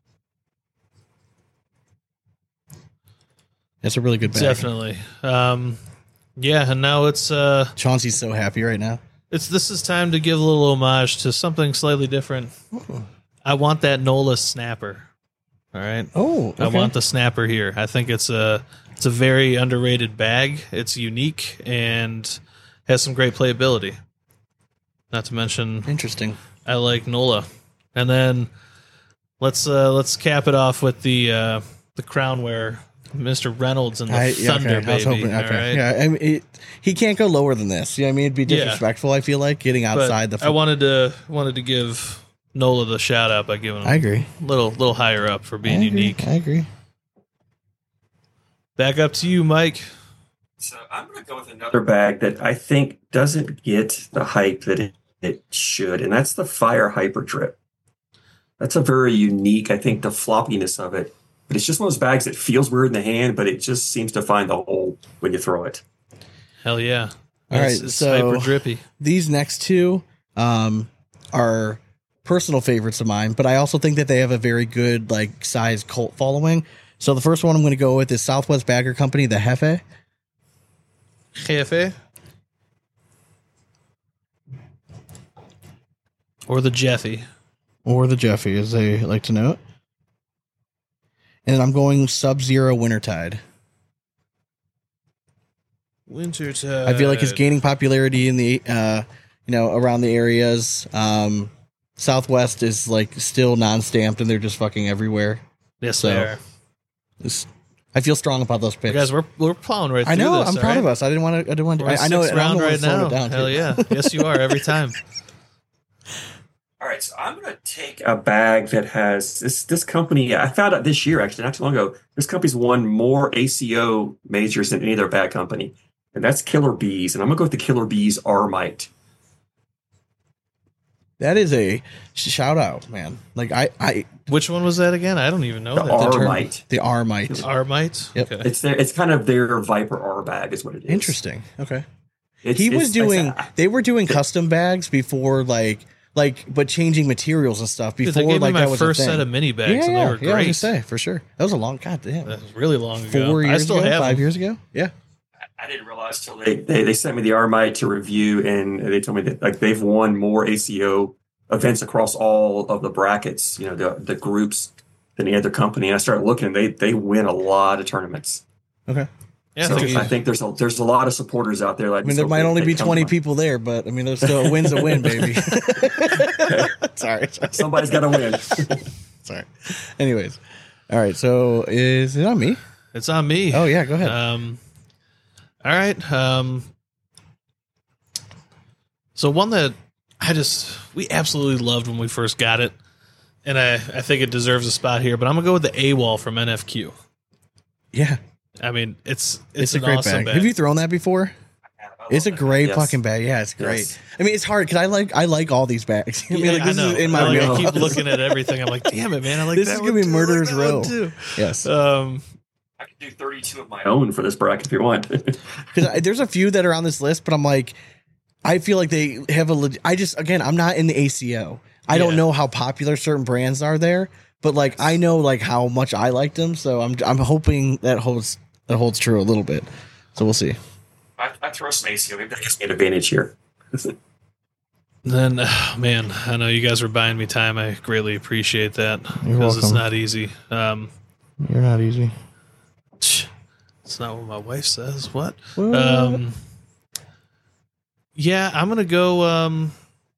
That's a really good bag. Definitely. Yeah, and now it's Chauncey's so happy right now. This is time to give a little homage to something slightly different. Ooh. I want that NOLA snapper. All right. Oh, okay. I want the snapper here. I think it's a very underrated bag. It's unique and has some great playability. Not to mention, interesting. I like NOLA. And then let's cap it off with the crown wear, Mr. Reynolds and the Thunder, baby. I was hoping, okay. Right? Yeah, I mean, he can't go lower than this. Yeah, I mean, it'd be disrespectful. I feel like getting outside I wanted to give NOLA the shout out by giving him I agree. a little higher up for being unique. I agree. Back up to you, Mike. So I'm going to go with another bag that I think doesn't get the hype that it should, and that's the Fire Hyper Drip. That's a very unique, I think, the floppiness of it. But it's just one of those bags that feels weird in the hand, but it just seems to find the hole when you throw it. Hell yeah. All right, it's so hyper drippy. These next two are personal favorites of mine, but I also think that they have a very good size cult following. So the first one I'm going to go with is Southwest Bagger Company, the Jefe. Jefe? Or the Jeffy. Or the Jeffy, as they like to note. And I'm going Sub-Zero Wintertide. Wintertide. I feel like it's gaining popularity in the, around the areas. Southwest is still non-stamped, and they're just fucking everywhere. Yes, they are. I feel strong about those picks. Guys, we're plowing right through this. I know. I'm proud of us. I didn't want to. I know. Round right now. Hell too. yeah. Yes, you are every time. All right, so I'm going to take a bag that has this company. I found out this year, actually, not too long ago. This company's won more ACO majors than any other bag company, and that's Killer Bees. And I'm going to go with the Killer Bees Armite. That is a shout out, man. Which one was that again? I don't even know. The Armite. The Armite. Armite. Yep. Okay. It's kind of their Viper R bag, is what it is. Interesting. Okay. They were doing custom bags before, but changing materials and stuff before. Dude, they gave me that my was first set of mini bags, and they were great. Yeah, I was gonna say for sure. That was a long goddamn. That was really long ago. 4 years I still ago, have 5 them. years ago. Yeah. I didn't realize till they sent me the Armite to review, and they told me that they've won more ACO events across all of the brackets, the groups, than any other company. And I started looking, they win a lot of tournaments. Okay. Yeah, So I think there's a lot of supporters out there. There might only be 20 people there, but there's still a win's a win, baby. Sorry. Somebody's got to win. Sorry. Anyways, all right. So is it on me? It's on me. Oh yeah, go ahead. All right. So one that we absolutely loved when we first got it, and I think it deserves a spot here, but I'm gonna go with the AWOL from NFQ. Yeah. I mean, it's a great awesome bag. Have you thrown that before? It's a great Yes. fucking bag. Yeah, it's great. Yes. I mean, it's hard because I like all these bags. I Yeah, this know. is in my I wheelhouse. keep looking at everything. I'm like, damn it, man! I like This that is one gonna be too. Murderer's I like that Row. one too. Yes. I can do 32 of my own for this bracket if you want. Because there's a few that are on this list, but I'm like, I feel like they have I'm not in the ACO. I don't know how popular certain brands are there, but I know how much I liked them, so I'm hoping that holds true a little bit. So we'll see. I throw some ACO. Maybe that gives me an advantage here. Then, man, I know you guys are buying me time. I greatly appreciate that You're because it's welcome. not easy. You're not easy. It's not what my wife says. What? What? Yeah, I'm gonna go.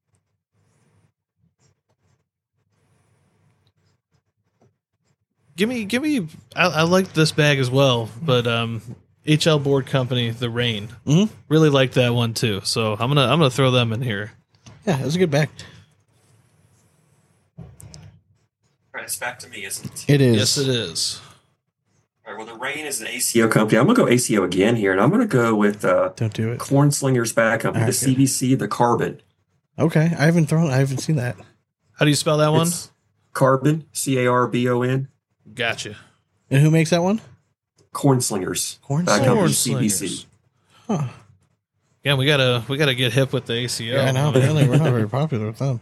Give me. I like this bag as well, but HL Board Company, The Rain, really like that one too. So I'm gonna throw them in here. Yeah, it was a good bag. All right, it's back to me, isn't it? It is. Yes, it is. All right, well, the Rain is an ACO company. I'm going to go ACO again here, and I'm going to go with Don't do it. Cornslingers Bag Company, All right, the CBC, the Carbon. Okay, I haven't seen that. How do you spell that one? It's Carbon, Carbon. Gotcha. And who makes that one? Cornslingers. Cornslingers. Bag Company, Cornslingers. CBC. Huh. Yeah, we gotta get hip with the ACO. Yeah, I know. Apparently, we're not very popular with them.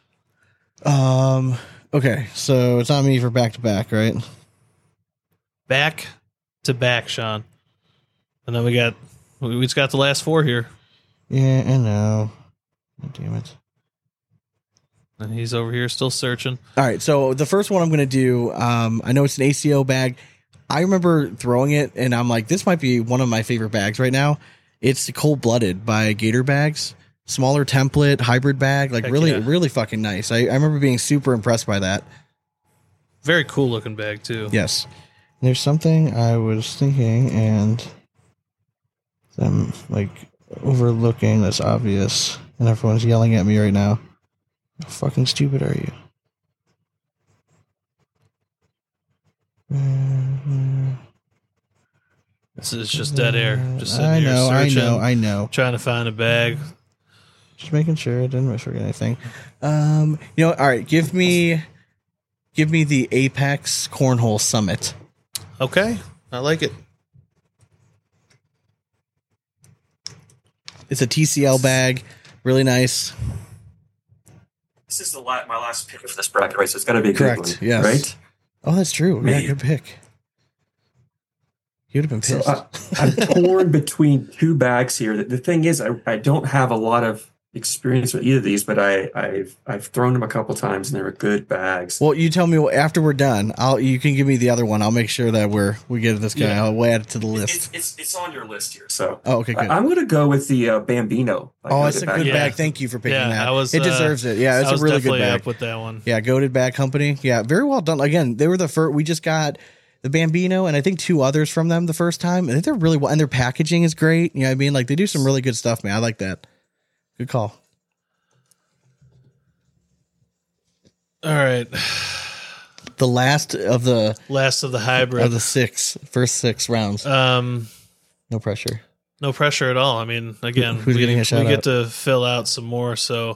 Okay, so it's on me for back to back, right? Back to back, Sean. And then we just got the last four here. Yeah, I know. Oh, damn it. And he's over here still searching. All right, so the first one I'm going to do, I know it's an ACO bag. I remember throwing it, and I'm like, this might be one of my favorite bags right now. It's Cold Blooded by Gator Bags. Smaller template, hybrid bag. Like, Heck really, yeah. really fucking nice. I remember being super impressed by that. Very cool looking bag, too. Yes. There's something I was thinking, and I'm, like, overlooking that's obvious, and everyone's yelling at me right now. How fucking stupid are you? This is just dead air. Just sitting I here know, searching, I know. trying to find a bag. Just making sure I didn't forget anything. All right, give me the Apex Cornhole Summit. Okay, I like it. It's a TCL bag, really nice. This is my last pick of this bracket, right? So it's got to be a Correct, good one, yes. right? Oh, that's true. Yeah, Man. good pick. You'd have been So pissed. I'm torn between two bags here. The thing is, I don't have a lot of experience with either of these, but I've thrown them a couple times and they were good bags. Well, you tell me after we're done. You can give me the other one. I'll make sure that we get this guy. Yeah. I'll add it to the list. It's on your list here. So Oh, okay, good. I'm going to go with the Bambino. Oh, it's a good Yeah. bag. Thank you for picking Yeah, that. I was, it deserves it. Yeah, it's I a was really good definitely bag. up with that one. Yeah, Goated Bag Company. Yeah, very well done. Again, they were the first. We just got the Bambino and I think two others from them the first time. I think they're really well, and their packaging is great. You know what I mean? Like, they do some really good stuff, man. I like that. Good call. All right, The last of the hybrid. first six rounds. No No pressure. pressure at all. I mean, again, Who's we getting a shout get out? to fill out some more. So,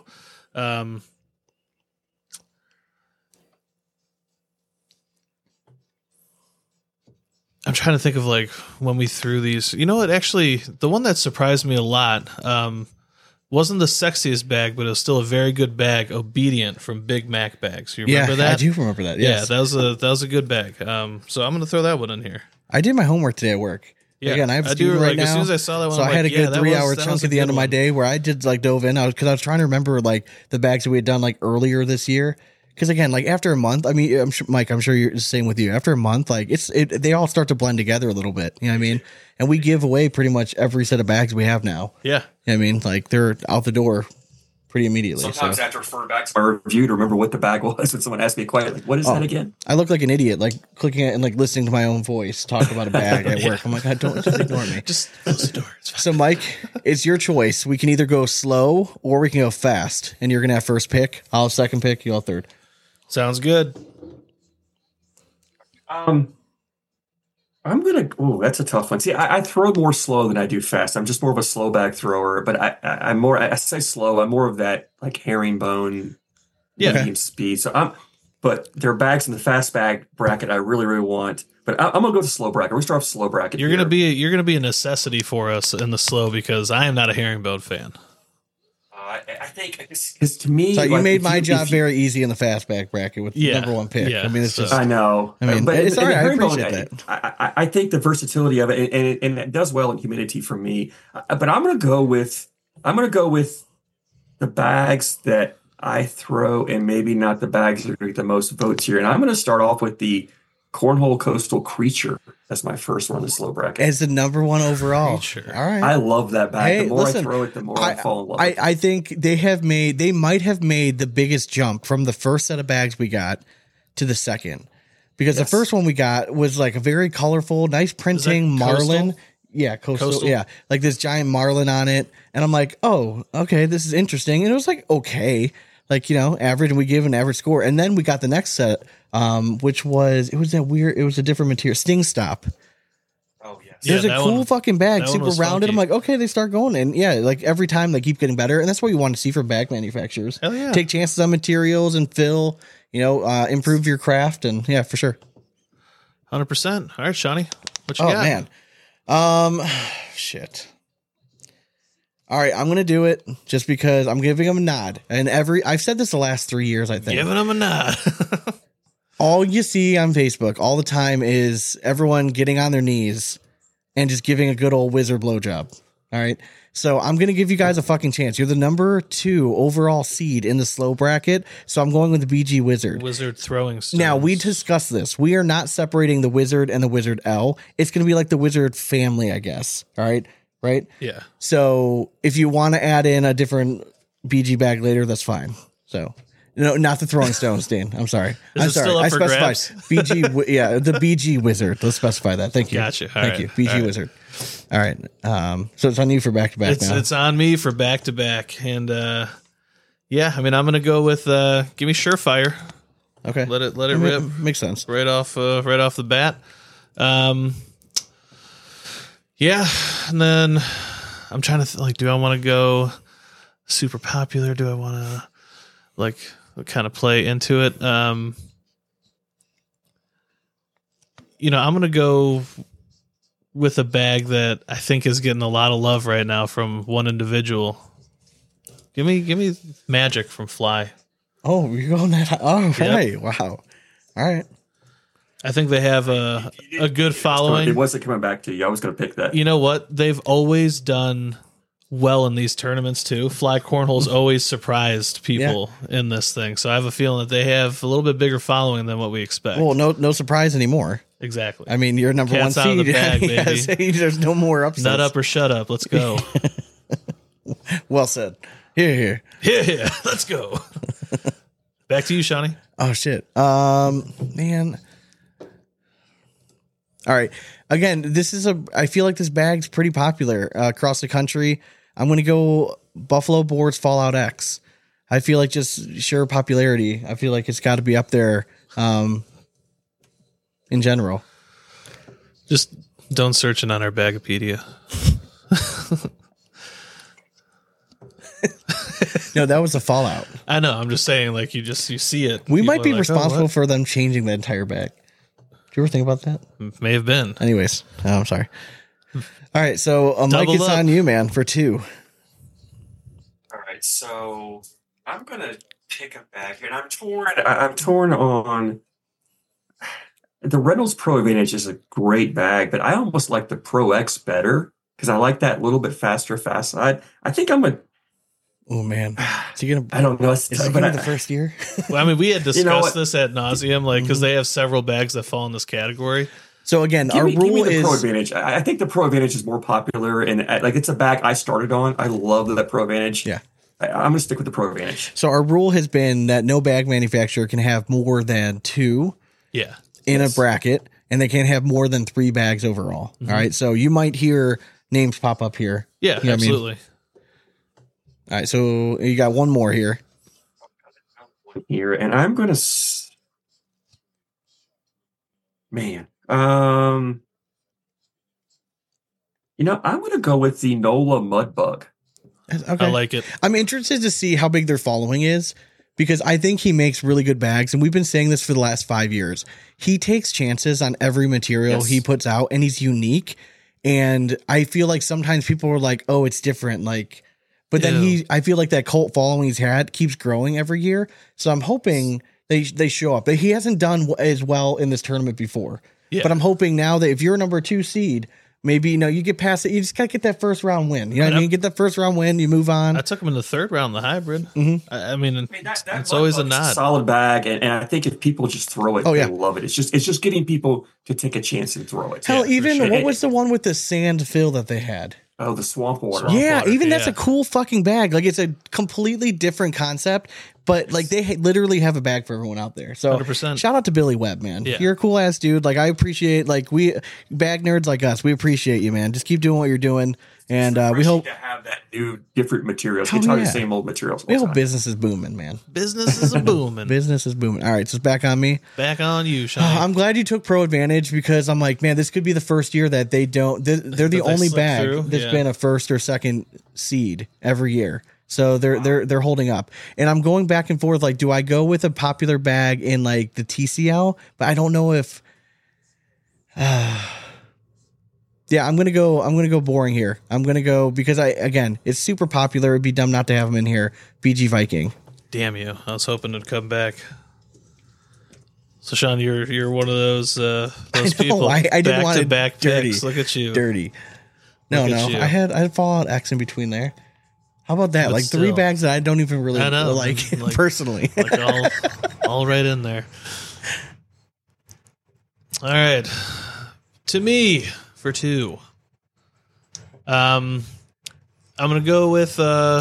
I'm trying to think of like when we threw these. You know what? Actually, the one that surprised me a lot wasn't the sexiest bag, but it was still a very good bag. Obedient from Big Mac Bags. You remember that? I do remember that. Yes. Yeah, that was a good bag. So I'm going to throw that one in here. I did my homework today at work. Yeah, Again, I have a I do, student right like, now. as soon as I saw that one, so I'm I had a like, yeah, good that 3 hour was- that chunk was a at the good end of my one. day where I did like dove in. I was trying to remember like the bags that we had done like earlier this year. Because again, like after a month, I mean, I'm sure you're the same with you. After a month, like they all start to blend together a little bit. You know what I mean? And we give away pretty much every set of bags we have now. Yeah. You know what I mean? Like they're out the door pretty immediately. Sometimes So I have to refer back to my review to remember what the bag was when someone asked me a question. Like, what is that again? I look like an idiot, like clicking it and like listening to my own voice talk about a bag at work. I'm like, don't just ignore me. Just close the door. It's fine. So, Mike, it's your choice. We can either go slow or we can go fast. And you're going to have first pick. I'll have second pick. You'll have third. Sounds good. I'm gonna. Oh, that's a tough one. See, I throw more slow than I do fast. I'm just more of a slow bag thrower. But I'm more. I say slow. I'm more of that like herringbone, medium speed. So But there are bags in the fast bag bracket I really, really want. But I'm gonna go with the slow bracket. We start off slow bracket. You're gonna be a necessity for us in the slow because I am not a herringbone fan. I think because to me, So you like, made if my you- job if you- very easy in the fast bag bracket with Yeah, number one pick. yeah, I mean, it's so- just. I know. I mean, but it's all right. I herringbone, appreciate that. I think the versatility of it, and it does well in humidity for me. But I'm gonna go with the bags that I throw, and maybe not the bags that are going to get the most votes here. And I'm going to start off with the Cornhole Coastal Creature as my first one in the slow bracket. As the number one overall. Creature. All right. I love that bag. Hey, the more listen, I throw it, the more I fall in love with it. I think they might have made the biggest jump from the first set of bags we got to the second. Because the first one we got was like a very colorful, nice printing marlin. Coastal? Yeah, coastal. Yeah, like this giant marlin on it. And I'm like, oh, okay, this is interesting. And it was like, okay, like, average. And we gave an average score. And then we got the next set, which was, it was a different material, Sting Stop. Oh, yes. There's a cool fucking bag, super rounded. funky. I'm like, okay, they start going. And yeah, like every time they keep getting better. And that's what you want to see from bag manufacturers. Hell yeah. Take chances on materials and fill, improve your craft. And yeah, for sure. 100%. All right, Shawnee, what you Oh, got? man. Shit. All right, I'm going to do it just because I'm giving them a nod. And I've said this the last 3 years, I think. Giving them a nod. All you see on Facebook all the time is everyone getting on their knees and just giving a good old wizard blowjob. All right. So I'm going to give you guys a fucking chance. You're the number 2 overall seed in the slow bracket. So I'm going with the BG Wizard. Wizard throwing stones. Now, we discussed this. We are not separating the Wizard and the Wizard L. It's going to be like the Wizard family, I guess. All right. Right. Yeah. So if you want to add in a different BG bag later, that's fine. So no, not the throwing stones, Dan. I'm sorry. I'm it sorry. still up I for specified grabs? BG. Yeah, the BG Wizard. Let's specify that. Thank you. Gotcha. All Thank right. you. BG All right. Wizard. All right. So it's on you for back to back now. It's on me for back to back, and yeah, I mean, I'm gonna go with give me Surefire. Okay. Let it rip Makes sense. right off the bat. Yeah, and then I'm trying to do I want to go super popular? Do I want to kind of play into it? I'm gonna go with a bag that I think is getting a lot of love right now from one individual. Give me Magic from Fly. Oh, you're going that. Oh, Yep. right. Wow. All right. I think they have a good following. It wasn't coming back to you. I was going to pick that. You know what? They've always done well in these tournaments too. Fly Cornhole's always surprised people in this thing. So I have a feeling that they have a little bit bigger following than what we expect. Well, no surprise anymore. Exactly. I mean, you're number Cat's one out of seed. the bag, Yes, baby. there's no more upsets. Nut up or shut up. Let's go. Well said. Here. Yeah, let's go. Back to you, Shawnee. Oh shit. Man. All right. Again, I feel like this bag's pretty popular across the country. I'm going to go Buffalo Boards Fallout X. I feel like just sheer popularity. I feel like it's got to be up there in general. Just don't search it on our Bagapedia. No, that was a Fallout. I know. I'm just saying, you see it. We People might be are like, "Oh, responsible what?" for them changing the entire bag. Do you ever think about that? May have been. Anyways, I'm sorry. All right, so Mike, Doubled it's up. on you, man, for 2. All right, so I'm gonna pick a bag here, and I'm torn on the Reynolds Pro Advantage is a great bag, but I almost like the Pro X better because I like that little bit faster fast side. I think I'm a. Oh man, is he gonna? I don't know. Is he gonna be the first year? Well, I mean, we had discussed what? this ad nauseum, because they have several bags that fall in this category. So again, Give our me rule the Pro is Advantage. I think the Pro Advantage is more popular, and it's a bag I started on. I love that Pro Advantage. Yeah. I'm gonna stick with the Pro Advantage. so our rule has been that no bag manufacturer can have more than 2 Yeah. in a bracket, and they can't have more than 3 bags overall. All right, so you might hear names pop up here. Yeah, You know what I mean? absolutely. All right, so you got one more here. Here, and I'm gonna. I'm gonna go with the NOLA Mudbug. Okay. I like it. I'm interested to see how big their following is because I think he makes really good bags. And we've been saying this for the last 5 years. He takes chances on every material Yes. he puts out and he's unique. And I feel like sometimes people are like, oh, it's different. But then Yeah. I feel like that cult following he's had keeps growing every year. So I'm hoping they show up. But he hasn't done as well in this tournament before. Yeah. But I'm hoping now that if you're a number 2 seed, maybe, you get past it. You just got to get that first round win. You know what I mean? Get that first round win, you move on. I took him in the third round, the hybrid. Mm-hmm. I mean, that it's always a nod. Solid bag, and I think if people just throw it, they love it. It's just getting people to take a chance and throw it. Hell, even what was the one with the sand fill that they had? Oh, the swamp water. That's a cool fucking bag. Like, it's a completely different concept, but like they literally have a bag for everyone out there. So 100%. Shout out to Billy Webb, man. Yeah. You're a cool ass dude. Like, I appreciate, like, we bag nerds like us, we appreciate you, man. Just keep doing what you're doing. And we hope to have that new, different materials. We talk the same old materials. We hope business is booming, man. Business is booming. Business is booming. All right, so it's back on me. Back on you, Sean. I'm glad you took Pro Advantage because I'm like, man, this could be the first year that they don't. They're the only bag that's been a first or second seed every year. So they're holding up. And I'm going back and forth. Like, do I go with a popular bag in like the TCL? But I don't know if. Yeah, I'm gonna go boring here. I'm gonna go because it's super popular. It'd be dumb not to have him in here. BG Viking. Damn you! I was hoping it'd come back. So Sean, you're one of those people. I didn't want to back dirty. Picks. Look at you, dirty. No, I had Fallout X in between there. How about that? But like still, 3 bags that I don't even really like personally. Like all right in there. All right, to me. For 2. I'm gonna go with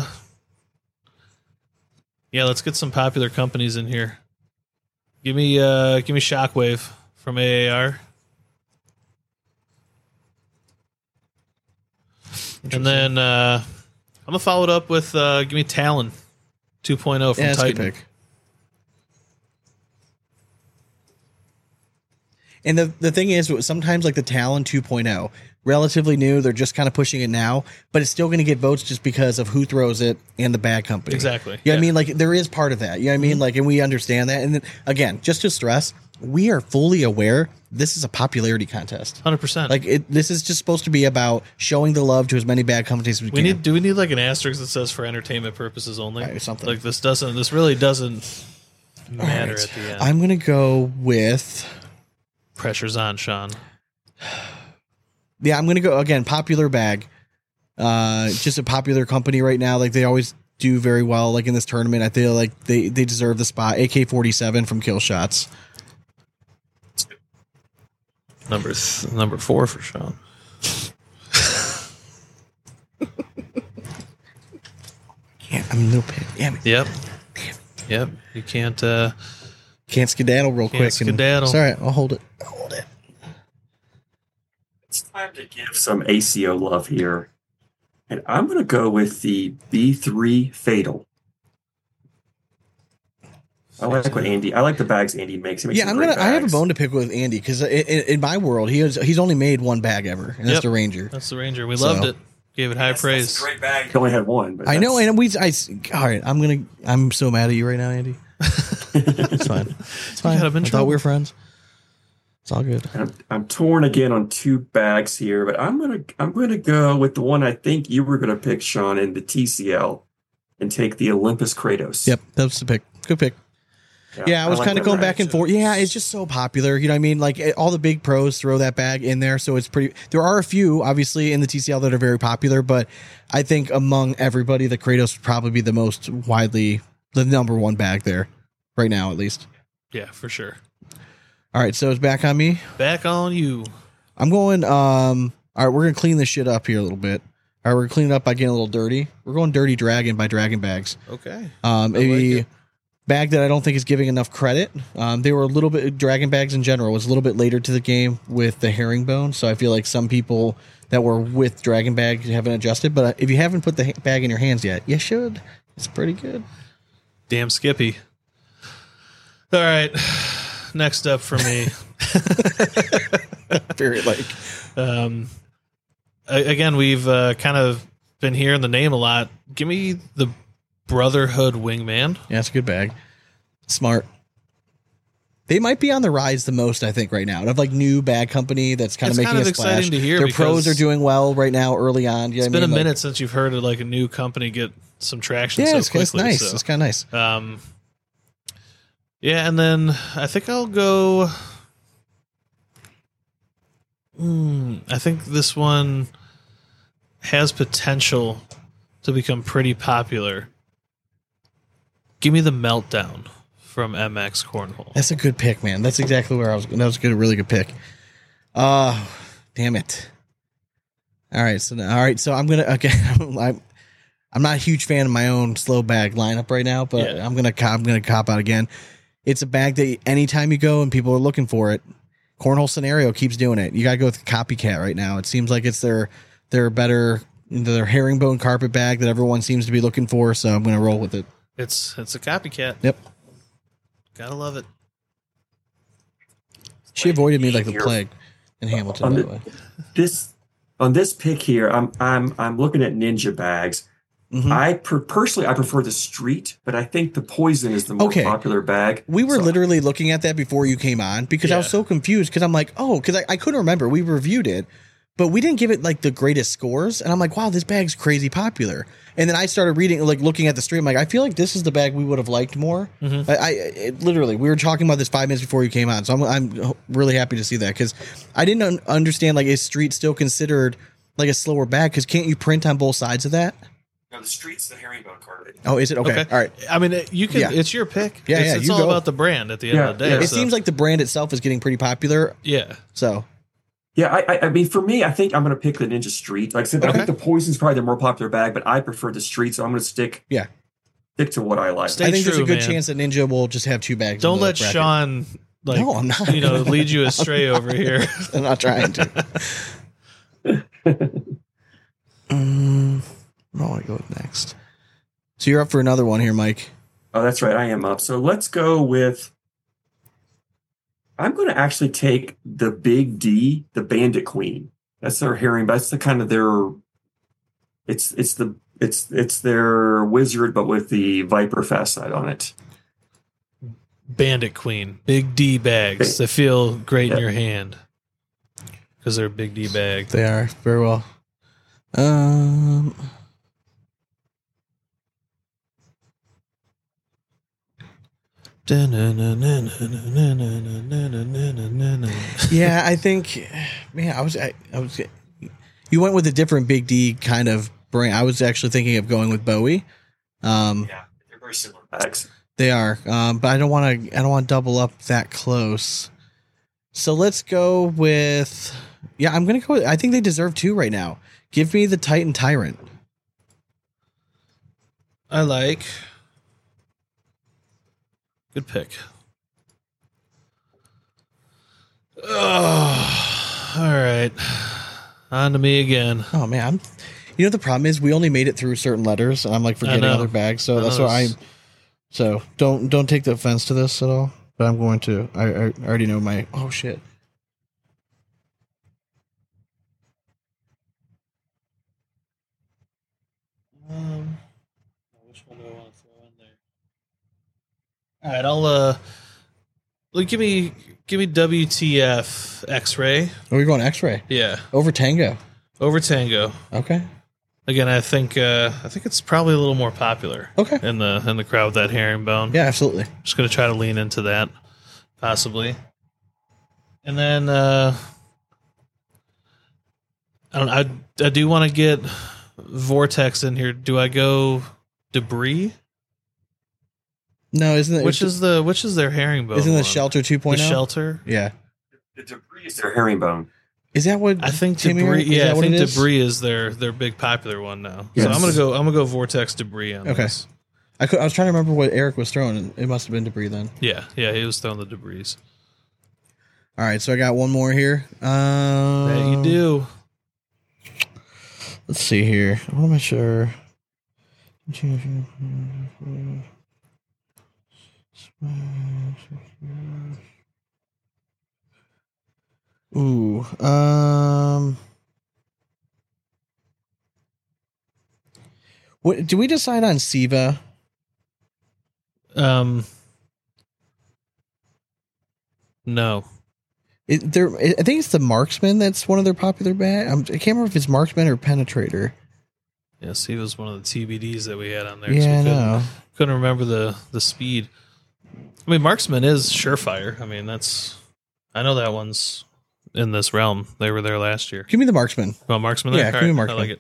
let's get some popular companies in here. Give me Shockwave from AAR. And then I'm gonna follow it up with give me Talon 2.0 from Titan. That's a good pick. And the thing is, sometimes like the Talon 2.0, relatively new, they're just kind of pushing it now, but it's still going to get votes just because of who throws it and the bag company. Exactly. I mean? Like, there is part of that. You know what I mean? Like, and we understand that. And then, again, just to stress, we are fully aware this is a popularity contest. 100%. Like, this is just supposed to be about showing the love to as many bag companies as we can. Do we need like an asterisk that says for entertainment purposes only? Right, something. Like, this really doesn't matter at the end. I'm going to go with... Pressure's on, Sean. Yeah, I'm going to go, again, popular bag. Just a popular company right now. Like, they always do very well. Like, in this tournament, I feel like they deserve the spot. AK-47 from Kill Shots. Number 4 for Sean. I'm no pick. Damn it. Yep. Yep. You can't skedaddle real quick. Skedaddle. It's all right. I'll hold it. It's time to give some ACO love here. And I'm going to go with the B3 Fatal. I like the bags Andy makes. I have a bone to pick with Andy because in my world, he's only made one bag ever, and that's the Ranger. That's the Ranger. We loved it. Gave it high praise. That's a great bag. He only had one. But I know, and all right. I'm so mad at you right now, Andy. It's fine. It's fine. I thought we were friends. It's all good. I'm torn again on 2 bags here, but I'm gonna go with the one I think you were gonna pick, Sean, in the TCL, and take the Olympus Kratos. Yep, that was the pick. Good pick. Yeah, I was kind of going back and forth. Yeah, it's just so popular. You know what I mean? Like, all the big pros throw that bag in there, so it's pretty. There are a few, obviously, in the TCL that are very popular, but I think among everybody, the Kratos would probably be the most widely, the number 1 bag there, right now at least. Yeah, for sure. All right, so it's back on me. Back on you. I'm going. All right, we're gonna clean this shit up here a little bit. All right, we're gonna clean it up by getting a little dirty. We're going Dirty Dragon by Dragon Bags. Okay. A bag that I don't think is giving enough credit. They were a little bit, Dragon Bags in general was a little bit later to the game with the herringbone, so I feel like some people that were with Dragon Bag haven't adjusted. But if you haven't put the bag in your hands yet, you should. It's pretty good. Damn Skippy. All right. Next up for me. Very again, we've kind of been hearing the name a lot. Give me the Brotherhood Wingman. Yeah, it's a good bag. Smart. They might be on the rise the most, I think, right now. Of like new bag company that's kind of making a splash. Exciting to hear. Their pros are doing well right now, early on. It's been a minute since you've heard of like a new company get some traction. Yeah, so it's quickly. Nice. So, it's kind of nice. Yeah, and then I think I'll go. I think this one has potential to become pretty popular. Give me the Meltdown from MX Cornhole. That's a good pick, man. That's exactly where I was. That was a really good pick. Damn it. All right, so I'm gonna I'm not a huge fan of my own slow bag lineup right now, but I'm gonna cop out again. It's a bag that anytime you go and people are looking for it, Cornhole Scenario keeps doing it. You gotta go with Copycat right now. It seems like it's their herringbone carpet bag that everyone seems to be looking for. So I'm gonna roll with it. It's a Copycat. Yep. Gotta love it. She avoided me like the plague in Hamilton. By the way, on this pick here, I'm looking at Ninja bags. Mm-hmm. Personally, I prefer the Street, but I think the Poison is the more popular bag. We were literally looking at that before you came on because I was so confused because I'm like, because I couldn't remember. We reviewed it, but we didn't give it like the greatest scores. And I'm like, wow, this bag's crazy popular. And then I started reading, like looking at the stream, like I feel like this is the bag we would have liked more. Mm-hmm. Literally, we were talking about this 5 minutes before you came on, so I'm really happy to see that because I didn't understand like is Street still considered like a slower bag? Because can't you print on both sides of that? No, the Street's the herringbone carpet. Oh, is it? Okay. All right. I mean, you can. Yeah. It's your pick. Yeah, it's all about the brand at the end of the day. Yeah. It seems like the brand itself is getting pretty popular. Yeah. So. Yeah, I mean, for me, I think I'm going to pick the Ninja Street. Like I said, I think the Poison's probably the more popular bag, but I prefer the Street, so I'm going to stick to what I like. I think there's a good chance that Ninja will just have two bags. Don't let Sean, no, I'm not. Lead you astray over here. I'm not trying to. What do I go with next? So you're up for another one here, Mike. Oh, that's right. I am up. So let's go with. I'm going to actually take the Big D, the Bandit Queen. That's their herring. That's the kind of their. It's their wizard, but with the Viper Facet on it. Bandit Queen, Big D bags. They feel great in your hand because they're a Big D bag. They are very well. Yeah, I think, man, I was. You went with a different Big D kind of brand. I was actually thinking of going with Bowie. Yeah, they're very similar bags. They are, but I don't want to double up that close. So let's go with. Yeah, I'm gonna go with, I think they deserve two right now. Give me the Titan Tyrant. I like. Good pick. Oh, all right. On to me again. Oh man, the problem is we only made it through certain letters, and I'm like forgetting other bags. So that's why So don't take the offense to this at all. But I'm going to. I already know my. Oh shit. Which one do I want to throw in there? All right, I'll give me WTF X-Ray. Are we going X-Ray? Yeah. Over Tango. Okay. Again, I think it's probably a little more popular. Okay. In the crowd with that herringbone. Yeah, absolutely. Just gonna try to lean into that, possibly. And then I do want to get Vortex in here. Do I go Debris? No, isn't it? Which is their herringbone? Isn't the one? Shelter 2.0? The Shelter? Yeah. The Debris is their herringbone. Is that what I think Debris? Yeah, I think Debris is their big popular one now. Yes. So I'm gonna go Vortex Debris on this. I was trying to remember what Eric was throwing. It must have been Debris then. Yeah, he was throwing the Debris. All right, so I got one more here. Yeah, you do. Let's see here. What am I sure? Ooh. What do we decide on Siva? No. I think it's the Marksman that's one of their popular bags. I can't remember if it's Marksman or Penetrator. Yeah, Siva's one of the TBDs that we had on there. Yeah, so couldn't remember the speed. I mean, Marksman is Surefire. I mean, I know that one's in this realm. They were there last year. Give me the marksman. Oh, marksman there? Yeah, give me marksman. I like it.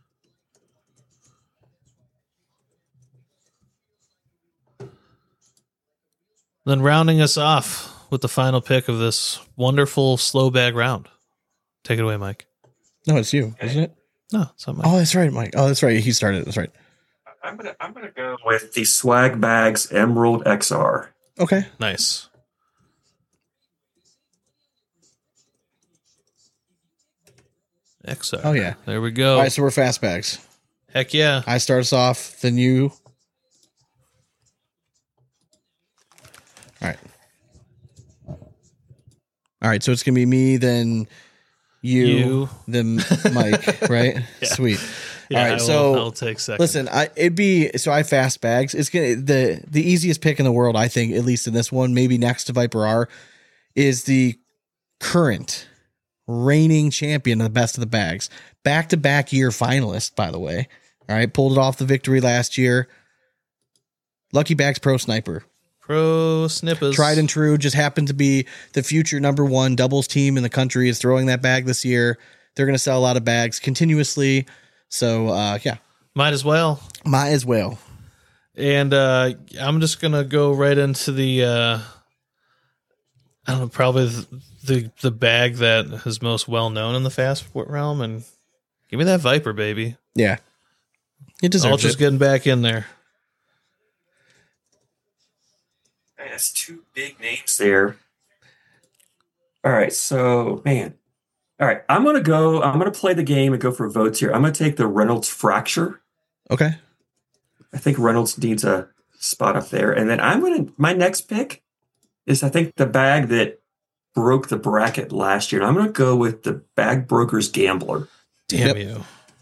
Then rounding us off with the final pick of this wonderful slow bag round. Take it away, Mike. No, it's you, isn't it? No, it's not Mike. Oh, that's right, Mike. Oh, that's right. He started it. That's right. I'm gonna go with the Swag Bags Emerald XR. Okay. Nice. XR. Oh, yeah. There we go. All right, so we're fast bags. Heck yeah. I start us off, then you. All right. All right, so it's going to be me, then you, then Mike, right? Yeah. Sweet. Yeah, all right, so I'll take second. listen, I fast bags. It's gonna the easiest pick in the world, I think, at least in this one, maybe next to Viper R, is the current reigning champion of the best of the bags. Back-to-back year finalist, by the way. All right, pulled it off the victory last year. Lucky Bags Pro Sniper. Pro Snippers. Tried and true, just happened to be the future #1 doubles team in the country is throwing that bag this year. They're going to sell a lot of bags continuously. So, yeah. Might as well. Might as well. And I'm just going to go right into the, I don't know, probably the bag that is most well known in the fast realm. And give me that Viper, baby. Yeah. It deserves Ultra's it. getting back in there. That's two big names there. All right, so man. All right, I'm gonna play the game and go for votes here. I'm gonna take the Reynolds Fracture. Okay. I think Reynolds needs a spot up there. And then my next pick is I think the bag that broke the bracket last year. And I'm gonna go with the Bag Brokers Gambler. Damn you.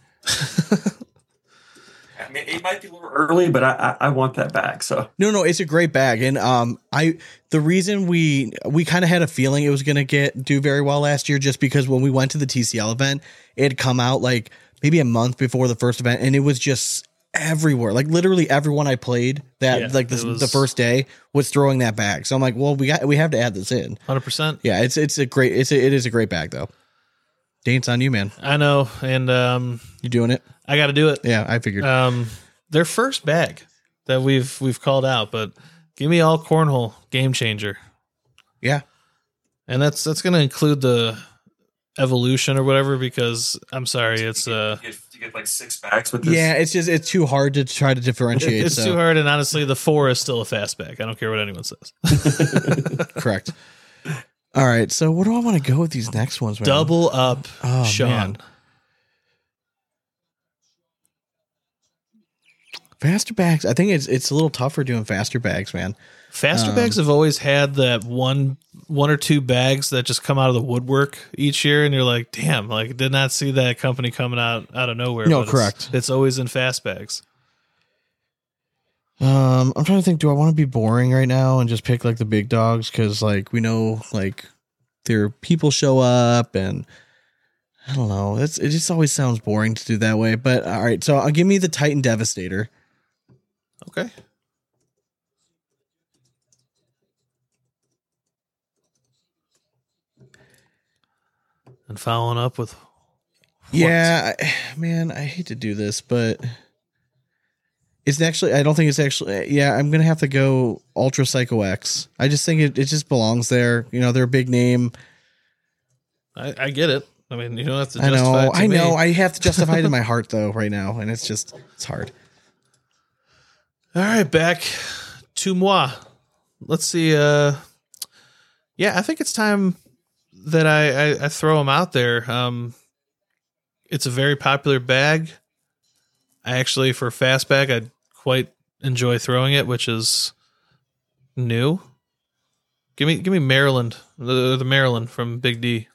I mean, it might be a little early, but I want that bag. So No, it's a great bag. And the reason we kind of had a feeling it was going to do very well last year, just because when we went to the TCL event, it had come out like maybe a month before the first event, and it was just everywhere. Like literally everyone I played the first day was throwing that bag. So I'm like, well, we have to add this in. 100%. Yeah, it is a great bag though. Dane, it's on you, man. I know. And You doing it? I got to do it. Yeah, I figured. Their first bag that we've called out, but give me all cornhole game changer. Yeah. And that's going to include the evolution or whatever, because I'm sorry, it's you get like 6 bags with this. Yeah, it's too hard to try to differentiate. it's too hard, and honestly, the 4 is still a fast bag. I don't care what anyone says. Correct. All right, so what do I want to go with these next ones, man? Double up, Sean. Man. Faster bags. I think it's a little tougher doing faster bags, man. Faster bags have always had that one or two bags that just come out of the woodwork each year, and you're like, damn, like did not see that company coming out of nowhere. No, but correct. It's always in fast bags. I'm trying to think. Do I want to be boring right now and just pick like the big dogs? Because like we know like their people show up, and I don't know. It just always sounds boring to do that way. But all right, so I'll give me the Titan Devastator. Okay. And following up with what? Yeah, I hate to do this, but it's actually, I don't think it's actually, yeah, I'm going to have to go Ultra Psycho X. I just think it just belongs there. You know, they're a big name. I get it. I mean, you don't have to I justify know. it to me. I have to justify it in my heart though right now, and it's hard. All right, back to moi. Let's see. Yeah, I think it's time that I throw them out there. It's a very popular bag. I actually, for a fast bag, I quite enjoy throwing it, which is new. Give me Maryland, the Maryland from Big D.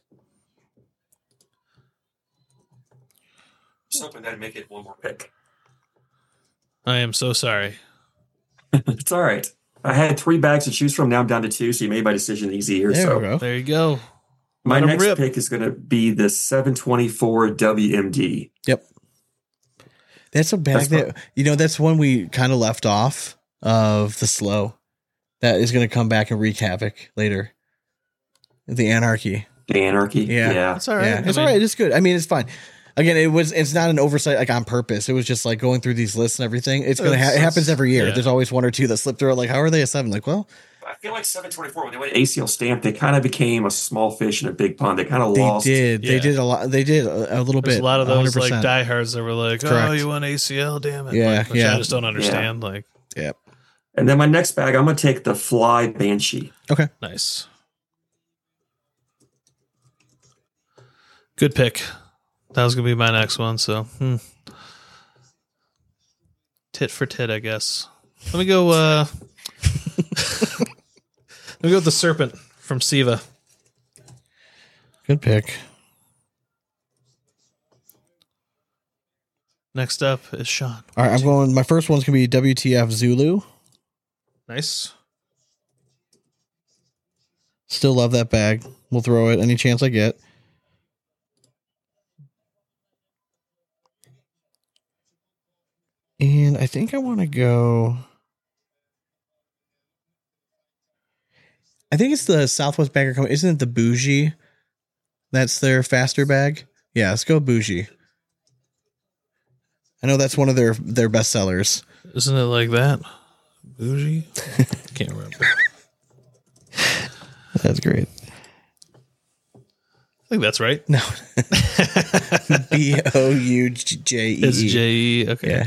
Just hoping that'd make it one more pick. I am so sorry. It's all right. I had 3 bags to choose from. Now I'm down to 2, so you made my decision easy here. There so we go. There you go. my Let 'em next rip. pick is going to be the 724 WMD. Yep. That's a bag that's one we kind of left off of the slow. That is going to come back and wreak havoc later. The Anarchy. The Anarchy. Yeah. It's all right. Yeah, it's all right. It's good. I mean, it's fine. Again, it's not an oversight like on purpose. It was just like going through these lists and everything. It happens every year. Yeah. There's always one or two that slip through. Like, how are they a 7? Like, well, I feel like 724 when they went ACL stamp, they kind of became a small fish in a big pond. They kind of they lost. did. Yeah. They did a lot. They did a little There's bit. a lot of those 100%. like diehards that were like, "Oh, Correct. you want ACL? Damn it!" Yeah, Like, which yeah. I just don't understand. Like, Yep. And then my next bag, I'm going to take the Fly Banshee. Okay. nice, good pick. That was gonna be my next one. So, tit for tit, I guess. Let me go. Let me go with the Serpent from Siva. Good pick. Next up is Sean. All right, I'm going. My first one's gonna be WTF Zulu. Nice. Still love that bag. We'll throw it any chance I get. And I think I want to go. I think it's the Southwest Bagger Company. Isn't it the Bougie? That's their faster bag. Yeah, let's go Bougie. I know that's one of their best sellers. Isn't it like that? Bougie? Can't remember. That's great. I think that's right. No. BOUJE. It's J-E. Okay. Yeah.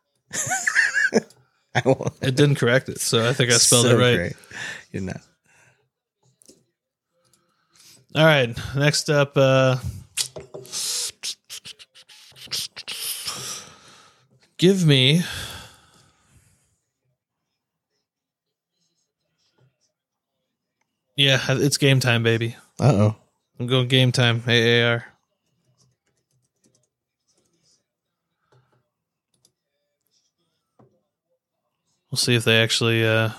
I won't. It didn't correct it, so I think I spelled it right. Great. You're not. All right. Next up, give me yeah, it's game time, baby. Uh-oh. I'm going game time. AAR. We'll see if they actually have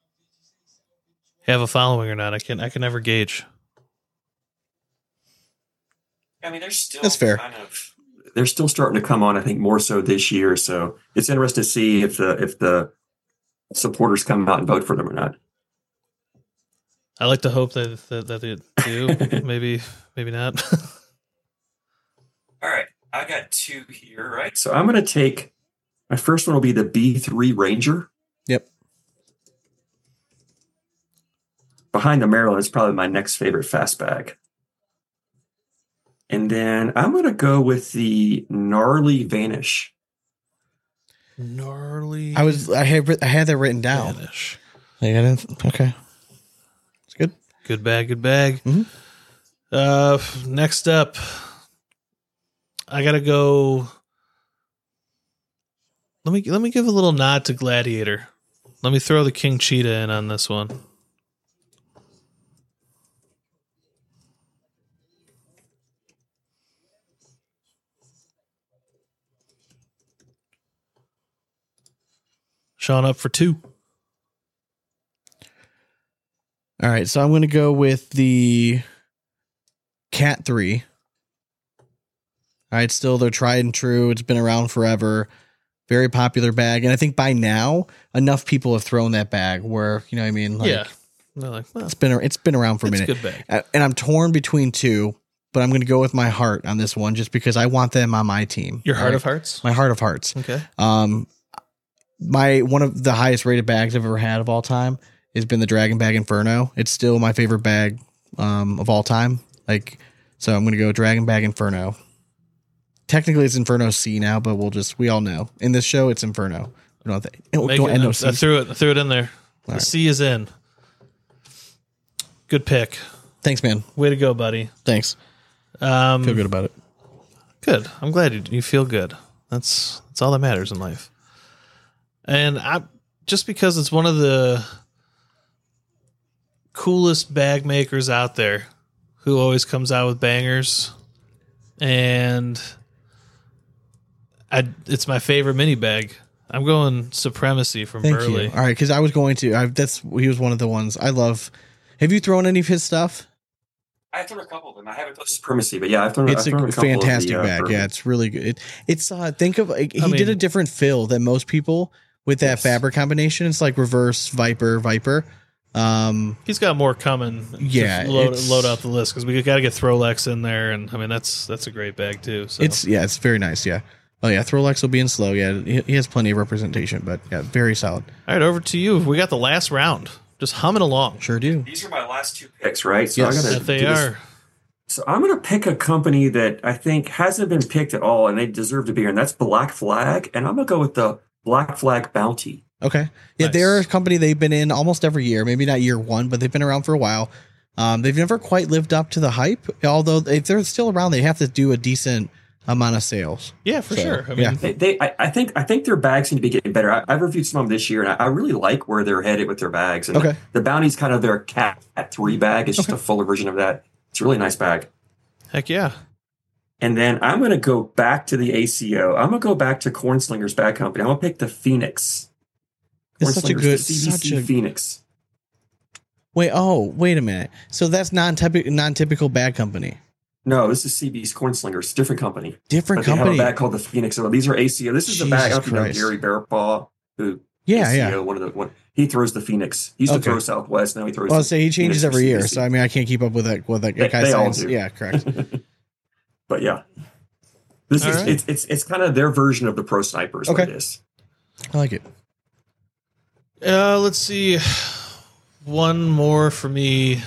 a following or not. I can never gauge. I mean, they're still That's fair. They're still starting to come on, I think, more so this year. So it's interesting to see if the supporters come out and vote for them or not. I like to hope that they do. maybe not. All right. I got 2 here, right? So I'm going to take my first one will be the B3 Ranger. Yep. Behind the Maryland is probably my next favorite fast bag. And then I'm going to go with the Gnarly Vanish. Gnarly. I had that written down. Vanish. Like, I didn't. Okay. It's good. Good bag. Good bag. Mm-hmm. Next up, I gotta go. Let me give a little nod to Gladiator. Let me throw the King Cheetah in on this one. Sean up for 2. All right, so I'm going to go with the Cat 3. All right, still they're tried and true. It's been around forever. Very popular bag, and I think by now enough people have thrown that bag where, you know what I mean? Like, Yeah. They're like, well, it's been around for a it's a minute. good bag. And I'm torn between 2, but I'm going to go with my heart on this one just because I want them on my team. Your Heart Right? of Hearts? My heart of hearts. Okay. One of the highest rated bags I've ever had of all time has been the Dragon Bag Inferno. It's still my favorite bag of all time. Like, so I'm going to go Dragon Bag Inferno. Technically it's Inferno C now, but we all know in this show it's Inferno. We don't have I threw it in there. The C is in. Good pick. Thanks, man. Way to go, buddy. Thanks. Feel good about it. Good. I'm glad you feel good. That's all that matters in life. And just because it's one of the coolest bag makers out there who always comes out with bangers, and it's my favorite mini bag. I'm going Supremacy from Thank Burley. you. All right, because I was going to. He was one of the ones I love. Have you thrown any of his stuff? I've thrown a couple of them. I haven't thrown Supremacy, but yeah, I've thrown. It's I've thrown a couple fantastic of the, bag. Burley. Yeah, it's really good. It's think of he did a different fill than most people with that fabric combination. It's like reverse Viper. He's got more coming. Yeah, to load out the list because we got to get Throwlex in there, and I mean that's a great bag too. So it's very nice. Yeah. Oh yeah, Throwlex will be in slow. Yeah, he has plenty of representation, but yeah, very solid. All right, over to you. We got the last round. Just humming along. Sure do. These are my last 2 picks, right? So Yes, I gotta They do this. are. So I'm going to pick a company that I think hasn't been picked at all, and they deserve to be here, and that's Black Flag. And I'm going to go with the Black Flag Bounty. Okay. Yeah, Nice. they're a company they've been in almost every year. Maybe not year one, but they've been around for a while. They've never quite lived up to the hype. Although if they're still around, they have to do a decent amount of sales. Yeah, for So, sure. I yeah. mean, I think their bags seem to be getting better. I've reviewed some of them this year, and I really like where they're headed with their bags. And Okay. the Bounty's kind of their Cat 3 bag. It's just a fuller version of that. It's a really nice bag. heck yeah. And then I'm going to go back to the ACO. I'm going to go back to Cornslinger's Bag Company. I'm going to pick the Phoenix. It's such a Cornslinger's, good, the CBC such a Phoenix. wait a minute. So that's non-typical bag company. No, this is CB's Cornslinger's, different company. Different But they company. have a bag called the Phoenix. So these are ACO. This is the bag. I don't know if you know Jesus Gary Bearpaw, who Yeah, ACO, yeah. he throws the Phoenix. He used to Okay. throw Southwest. Now he throws. Well, the say he changes Phoenix for every year, CBC. so I mean I can't keep up with that. What that They- guy they all says. do. Yeah, correct. But yeah, this All is right. it's kind of their version of the Pro Sniper. Is what Okay. it is. I like it. Let's see. One more for me.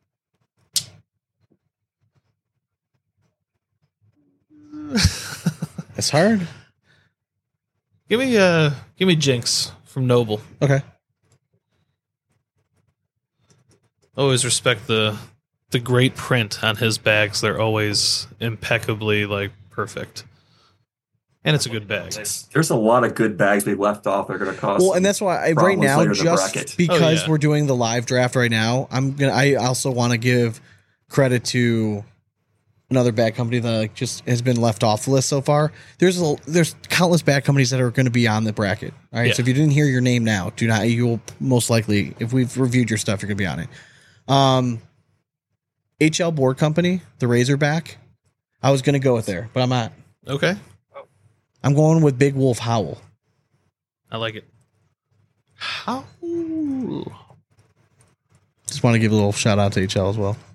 It's hard. Give me Jinx from Noble. Okay. Always respect the great print on his bags. They're always impeccably like perfect. And it's a good bag. There's a lot of good bags we left off. They're going to cost. Well, and that's why right problems now, later in the just bracket. because Oh, yeah. we're doing the live draft right now, I also want to give credit to another bag company that like, just has been left off the list so far. There's countless bag companies that are going to be on the bracket. All right, Yeah. so if you didn't hear your name now, you will most likely, if we've reviewed your stuff, you're going to be on it. HL Board Company, the Razorback. I was going to go with there, but I'm not. Okay. I'm going with Big Wolf Howl. I like it. How? Just want to give a little shout out to HL as well.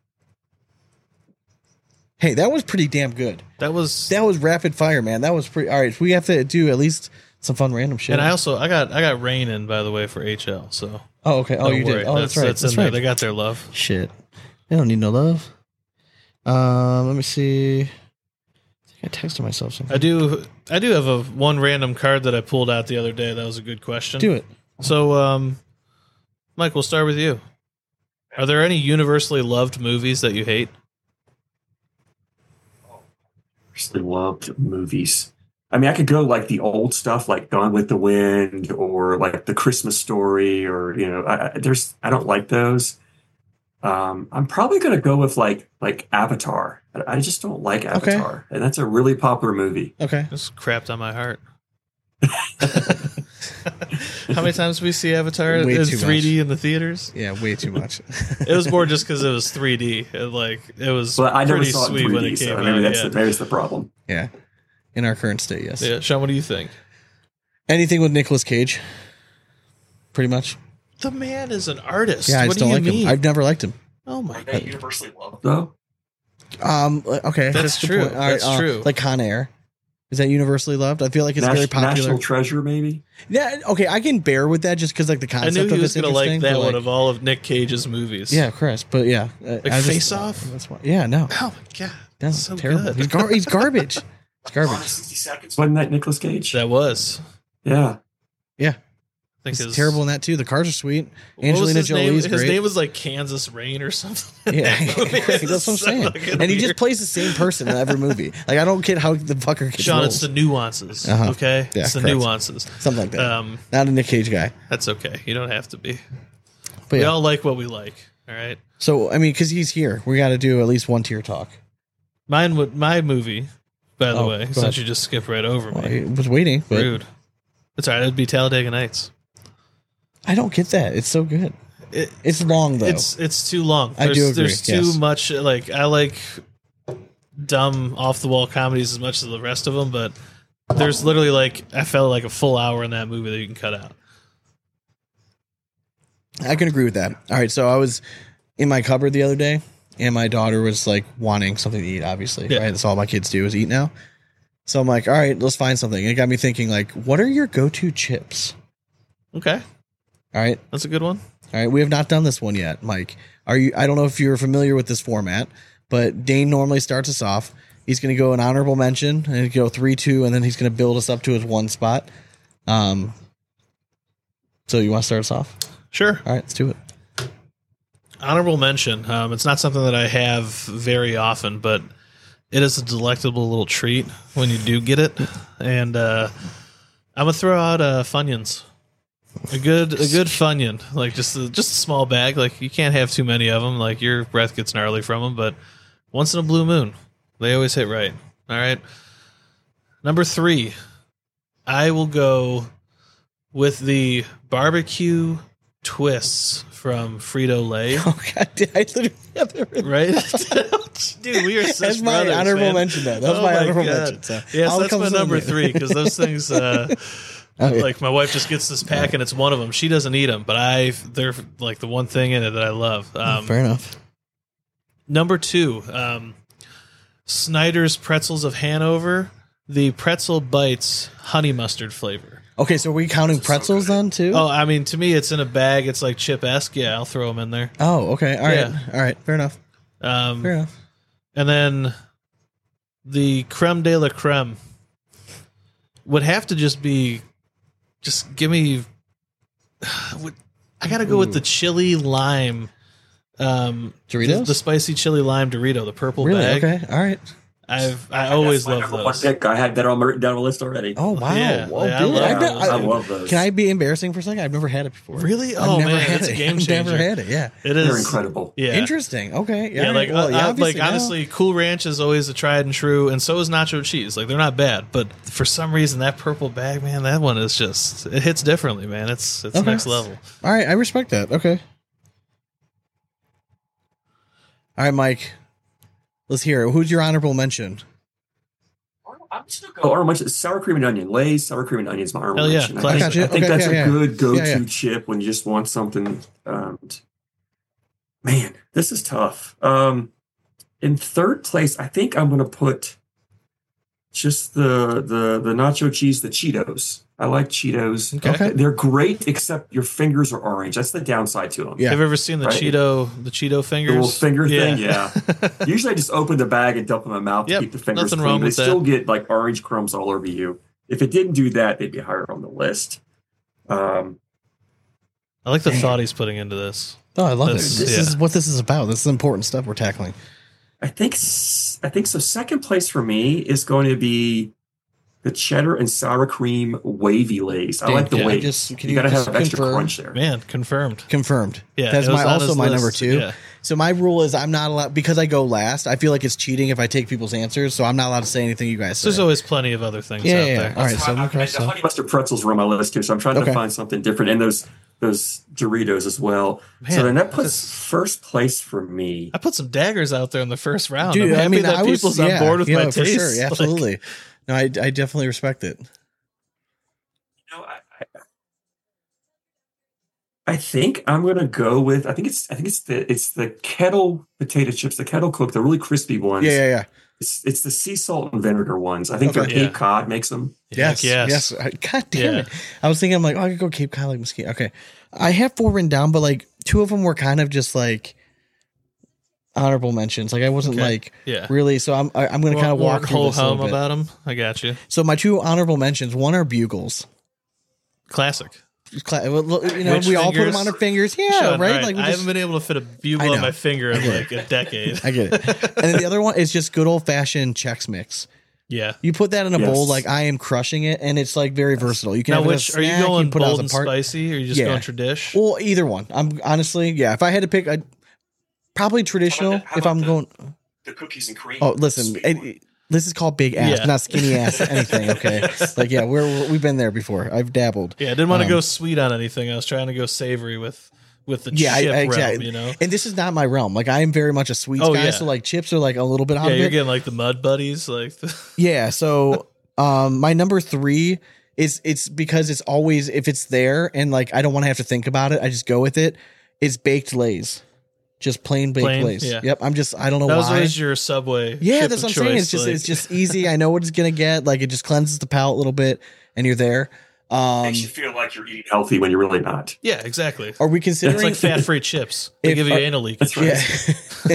Hey, that was pretty damn good. That was rapid fire, man. That was pretty. All right, we have to do at least some fun random shit. and I got Rain in, by the way, for HL. So oh, okay. Oh, don't you worry. did. Oh, that's right. That's That's in there. right. They got their love. Shit. They don't need no love. Let me see. I think I texted myself something. I do have a one random card that I pulled out the other day. That was a good question. Do it. So, Mike, we'll start with you. Are there any universally loved movies that you hate? Really loved movies. I mean, I could go like the old stuff, like Gone with the Wind, or like The Christmas Story, or I don't like those. I'm probably going to go with like Avatar. I just don't like Avatar, and that's a really popular movie. Okay. This crapped on my heart. How many times did we see Avatar in Way too 3D in the theaters? Yeah, way too much. It was more just because it was 3D. It was But I never pretty saw it in sweet 3D, when it came so out. maybe Yeah. that's the problem. Yeah. In our current state, yes. Yeah, Sean, what do you think? Anything with Nicolas Cage. Pretty much. The man is an artist. Yeah, I what just do don't you like mean? him. I've never liked him. Oh my They god. universally loved though. Okay. That's the true. point. All right, That's true. Like Con Air. Is that universally loved? I feel like it's very popular. National Treasure, maybe. Yeah, okay, I can bear with that just because like the I concept knew of he was it's going to like interesting, that but, one of all of Nick Cage's movies. Yeah, Chris, but yeah, Like Face Off? That's why. Yeah, no, Oh my god. that's so terrible. good. He's garbage. It's Gone in garbage. 60 Seconds. Wasn't that Nicolas Cage? That was. Yeah. Yeah, I think he's his, terrible in that too. The cars are sweet. what was Angelina his name? Jolie's His great. name was like Kansas Rain or something. Yeah, That movie that's is what I'm so saying. fucking And he just weird. plays the same person in every movie. Like I don't get how the fucker gets Sean, roles. it's the nuances. Uh-huh. Okay? Yeah, it's the correct. nuances. Something like that. Um, Not a Nick Cage guy, that's okay. You don't have to be. but We yeah. all like what we like. All right. So I mean, because he's here, we got to do at least one tier talk. My movie, by the Oh, way, go since ahead. you just skipped right over Well, me. I was waiting, but Rude. It's all right. It'd be Talladega Nights. I don't get that. It's so good. It, It's long though. It's too long. I do agree, There's too yes. much. Like I like dumb off the wall comedies as much as the rest of them, but there's literally like I felt like a full hour in that movie that you can cut out. I can agree with that. All right, so I was in my cupboard the other day, and my daughter was like wanting something to eat. Obviously, Yeah. right? That's all my kids do is eat now. So I'm like, all right, let's find something. And it got me thinking, like, what are your go-to chips? Okay, All right, that's a good one. all right. We have not done this one yet, Mike. Are you? I don't know if you're familiar with this format, but Dane normally starts us off. He's going to go an honorable mention and go 3-2, and then he's going to build us up to his one spot. So you want to start us off? Sure. All right, let's do it. Honorable mention. It's not something that I have very often, but it is a delectable little treat when you do get it. And I'm gonna throw out Funyuns. A good Funyun, like just a small bag. Like you can't have too many of them. Like your breath gets gnarly from them. But once in a blue moon, they always hit right. All right. Number 3, I will go with the barbecue twists from Frito-Lay. Oh God, I literally have it written. Right? Dude, we are such That's my brothers, honorable man. mention, though. That was my honorable mention. So Yes, all that's comes my in number later. 3 because those things, Okay. like my wife just gets this pack and it's one of them. She doesn't eat them, but they're like the one thing in it that I love. Fair enough. Number 2, Snyder's Pretzels of Hanover, the pretzel bites honey mustard flavor. Okay, so are we counting pretzels then too? Oh, I mean, to me, it's in a bag. It's like chip-esque. Yeah, I'll throw them in there. Oh, okay. All right. Yeah. All right. Fair enough. Fair enough. And then the creme de la creme would have to just give me. I got to go with the chili lime. Doritos? The spicy chili lime Dorito, the purple Really? bag. Okay. All right. I always That's my love number one those. pick. I had that on down the list already. Oh wow. Yeah, Well, yeah, I dude, love I've those. I love those. Can I be embarrassing for a second? I've never had it before. Really? I've Oh never man, had it's a it. game I've changer. never had it. Yeah. It They're is incredible. Yeah. Interesting. Okay. Yeah, All like right. Well, obviously, honestly, Cool Ranch is always a tried and true, and so is nacho cheese. Like they're not bad, but for some reason that purple bag, man, that one is just it hits differently, man. It's Okay. next level. All right. I respect that. Okay. All right, Mike. Let's hear it. Who's your honorable mention? I'm just gonna go honorable mention. Sour cream and onion. Lay's sour cream and onion is my honorable Hell yeah, mention. classic. I Gotcha. think Okay, that's yeah, a yeah. good go-to Yeah, yeah. chip when you just want something. Man, this is tough. In third place, I think I'm going to put just the nacho cheese, the Cheetos. I like Cheetos. Okay. They're great, except your fingers are orange. That's the downside to them. Yeah. Have you ever seen the Right. Cheeto fingers? The little finger thing, yeah. Usually I just open the bag and dump them in my mouth Yep, to keep the fingers nothing clean. wrong They with still that. get like orange crumbs all over you. If it didn't do that, they'd be higher on the list. I like the thought he's putting into this. Oh, I love That's- it. This yeah. is what this is about. This is important stuff we're tackling. I think so. Second place for me is going to be the cheddar and sour cream wavy Lays. I Dude, like the yeah, wave. can You got to you have just extra confirm? crunch there. Man, confirmed. Confirmed. Yeah, That's it was on also his my list. number 2. Yeah. So my rule is I'm not allowed, because I go last, I feel like it's cheating if I take people's answers, so I'm not allowed to say anything you guys say. There's always plenty of other things Yeah, out yeah, there. yeah. All right, so The so honey mustard pretzels were on my list too, so I'm trying Okay. to find something different. And those Doritos as well. Man, so then that puts first place for me. I put some daggers out there in the first round. dude, I'm happy I mean, that I was people's on board with my for taste. sure, yeah, Like, absolutely. No, I definitely respect it. You know, I think I'm gonna go with. I think it's the kettle potato chips, the kettle cooked, the really crispy ones. Yeah. It's the sea salt and vinegar ones. I think Okay. Cape Yeah. Cod makes them. Yes, yes. God damn Yeah. it! I was thinking, I'm like, oh, I could go Cape Cod, like Mesquite. Okay, I have 4 written down, but like 2 of them were kind of just like honorable mentions. Like I wasn't Okay. like Yeah. really. So I'm going to kind of walk through whole this a little home bit. about them. I got you. So my 2 honorable mentions, one are bugles. Classic. You know, Which we all put them fingers? on our fingers. Yeah, Sean, right. all Like we I just, haven't been able to fit a I bugle on know. my finger in get like a decade. I get it. And then the other one is just good old fashioned Chex Mix. Yeah. You put that in a bowl, Yes. like I am crushing it, and it's like very versatile. You can Now, have it which as a are you snack, going can put it as bold a and part. spicy, or are you just Yeah. going tradish? Well, either one. I'm honestly, yeah. If I had to pick, I'd probably traditional. How If about I'm the- going, The cookies and cream. oh, listen, Sweet one. this is called big ass, Yeah. not skinny ass anything. Okay, like yeah, we've been there before. I've dabbled. Yeah, I didn't want to go sweet on anything. I was trying to go savory with the Yeah, chip realm, exactly. you know? And this is not my realm. Like I am very much a sweets Oh, guy, yeah. so like chips are like a little bit out Yeah, of you're it. getting like the Mud Buddies. Like, Yeah. So my number 3 it's because it's always, if it's there and like I don't want to have to think about it, I just go with it. It's baked Lay's. Just plain baked Lay's. Yeah. Yep. I don't know That why. was always your Subway. Yeah, chip that's of what I'm saying. choice, It's just easy. I know what it's gonna get. Like it just cleanses the palate a little bit, and you're there. Makes you feel like you're eating healthy when you're really not. Yeah, exactly. Are we considering It's like fat-free chips. They give you anal leak. That's Yeah.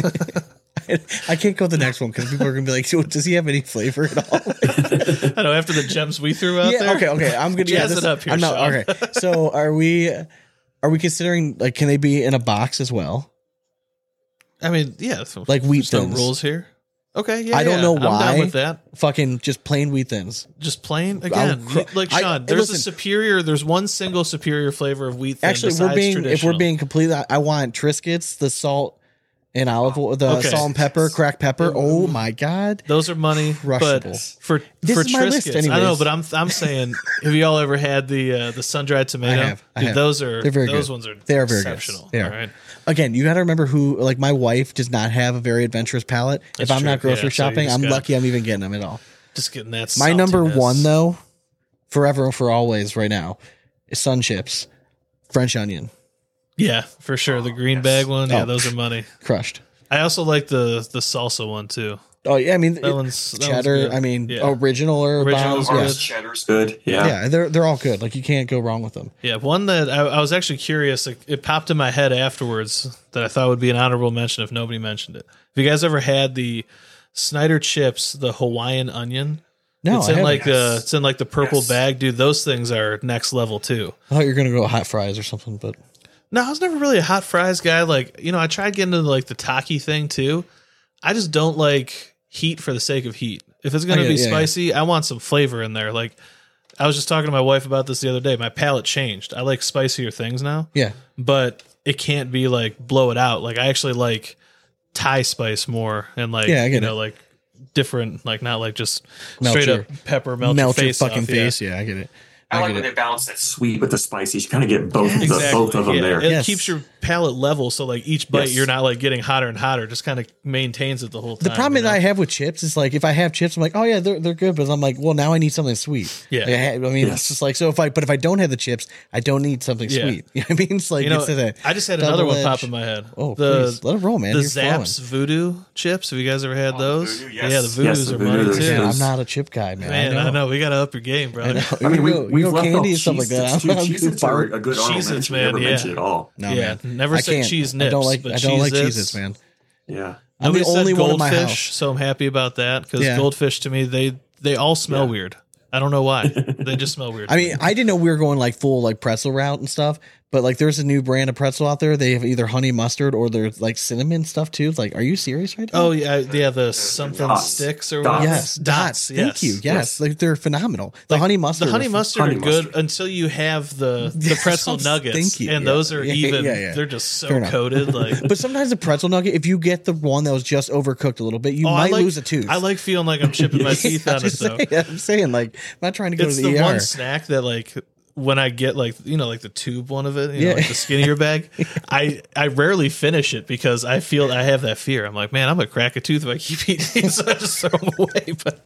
I can't go to the next one because people are gonna be like, "Does he have any flavor at all?" I know. After the gems we threw out there. Okay. I'm gonna Jazz it up here, I'm not Sean. okay. So are we considering like can they be in a box as well? I mean, yeah. Like wheat There's no thins. rules here. Okay, yeah. I don't know why. I'm down with that. Fucking just plain wheat thins. Just plain again. Like Sean, there's one single superior flavor of wheat thin. Actually, if we're being completely, I want Triscuits, the salt and olive oil, the salt and pepper, cracked pepper. Oh my god, those are money. Crushable. But for This is my list Triscuits, I know, anyways. but I'm saying, have you all ever had the sun dried tomato? I have. Dude, those are They're very those good. ones are They are very exceptional. good. They are. All right. Again, you got to remember who, like my wife does not have a very adventurous palate. That's if I'm true. not grocery Yeah, so you shopping, just I'm got- lucky I'm even getting them at all. Just getting that. My number saltiness. one though, forever and for always right now, is Sun Chips, French onion, Yeah, for sure. The green bag one. Yeah, Oh. those are money. crushed. I also like the salsa one too. Oh yeah, I mean That one's cheddar. good. I mean Yeah. original or Original bombs. or Yeah. good. Cheddar's good. Yeah, they're all good. Like you can't go wrong with them. Yeah, one that I was actually curious. It popped in my head afterwards that I thought would be an honorable mention if nobody mentioned it. Have you guys ever had the Snyder chips, the Hawaiian onion? No, it's I in haven't. like the purple Yes. bag, dude. Those things are next level too. I thought you were gonna go hot fries or something, but No, I was never really a hot fries guy. Like, I tried getting into like the Taki thing too. I just don't like heat for the sake of heat. If it's going to be spicy, I want some flavor in there. Like, I was just talking to my wife about this the other day. My palate changed. I like spicier things now, yeah. but it can't be like blow it out. Like, I actually like Thai spice more and like, Yeah, I get it. like different, like not like just Melt straight your- up pepper melt, Melt your your face fucking off, face. Yeah, I get it. I like get when it. they balance that sweet with the spicy. You kind of get both Exactly. both of them Yeah. there. It Yes. keeps your palate level, so like each bite, Yes. you're not like getting hotter and hotter. Just kind of maintains it the whole time. The problem you know? that I have with chips is like if I have chips, I'm like, oh yeah, they're good, but I'm like, well, now I need something sweet. Yeah. Like, I mean, Yes. it's just like so if I don't have the chips, I don't need something Yeah. sweet. You know what I mean? It's like it's a I just had another one double-edged- pop in my head. Oh, the please, let it roll, man. the You're flowing. Zapp's Voodoo chips. Have you guys ever had those? Voodoo, yes. Yeah, the Voodoos Yes, the are money Voodoo, too. Man, yes. I'm not a chip guy, man. Man, I know we got to up your game, bro. I know. I mean, you we've go left candy off and stuff like that. Cheez-Its are a good honorable Cheez-Its, mention. man, Never yeah. mentioned at all. No, Yeah, man. never I said can't. cheese I nips, don't like but I don't like Cheez-Its. Cheez-Its, man. Yeah. I'm the Nobody said only one in my goldfish, house. so I'm happy about that because Yeah. goldfish to me they all smell weird. I don't know why. They just smell weird. I mean, I didn't know we were going like full like pretzel route and stuff, but like there's a new brand of pretzel out there. They have either honey mustard or there's like cinnamon stuff too. It's like, are you serious right now? oh yeah, the something Dots. sticks or Dots. whatever. yes, dots. Thank you. Yes, Yes. like they're phenomenal. The honey mustard. The honey are- mustard Honey are good mustard. until you have the Yes, pretzel so nuggets, stinky. and Yeah. those are Yeah, even. yeah. They're just so Fair enough. coated. Like, But sometimes the pretzel nugget, if you get the one that was just overcooked a little bit, you oh, might I like, lose a tooth. I like feeling like I'm chipping my teeth on it though. I'm saying like I'm not trying to go It's to the the ER. one snack that like when I get like like the tube one of it, Yeah. like the skinnier bag, I rarely finish it because I feel I have that fear. I'm like, man, I'm gonna crack a tooth if I keep eating these, so I just throw them away. But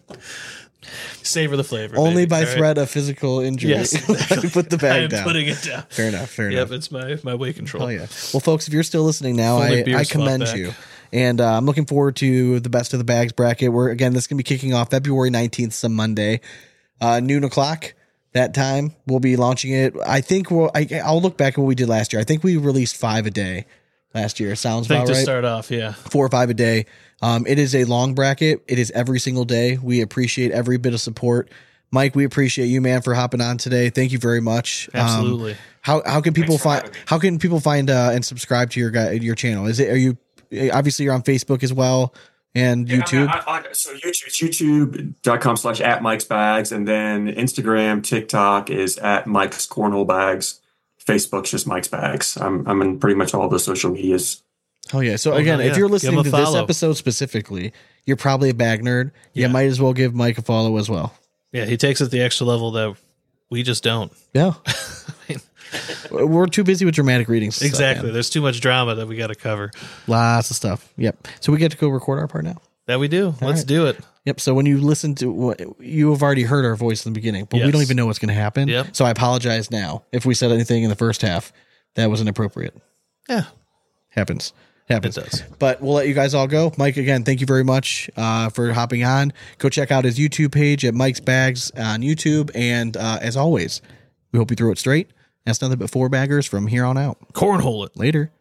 savor the flavor. Only baby, by all right? threat of physical injury. Yes, exactly. Put the I bag am down. putting it down. Fair enough. Fair Yep, enough. it's my weight control. Oh yeah. Well, folks, if you're still listening now, If only I beers fought commend back. you. And I'm looking forward to the Best of the Bags bracket. Where again, this is gonna be kicking off February 19th, some Monday, noon o'clock. That time we'll be launching it. I think I'll look back at what we did last year. I think we released 5 a day last year. Sounds I think about to right. start off, yeah. 4 or 5 a day. It is a long bracket. It is every single day. We appreciate every bit of support. Mike, we appreciate you, man, for hopping on today. Thank you very much. Absolutely. How can people find and subscribe to your channel? Are you obviously you're on Facebook as well and YouTube? So YouTube, it's youtube.com/@Mike'sBags, and then Instagram, TikTok is @Mike's Cornhole Bags. Facebook's just Mike's Bags. I'm in pretty much all the social medias. Oh yeah. So Oh, again, hell yeah. if you're Give listening him to a this follow. episode specifically, you're probably a bag nerd. You might as well give Mike a follow as well. Yeah, he takes it the extra level that we just don't. Yeah. We're too busy with dramatic readings. and stuff, Exactly. man. There's too much drama that we got to cover. Lots of stuff. Yep. So we get to go record our part now. That we do. Let's do it. Yep. So when you listen to what you have already heard our voice in the beginning, but we don't even know what's going to happen. Yep. So I apologize now if we said anything in the first half that was inappropriate. Yeah. Happens. It does. But we'll let you guys all go. Mike, again, thank you very much for hopping on. Go check out his YouTube page at Mike's Bags on YouTube. And as always, we hope you throw it straight. That's nothing but 4 baggers from here on out. Cornhole it. Later.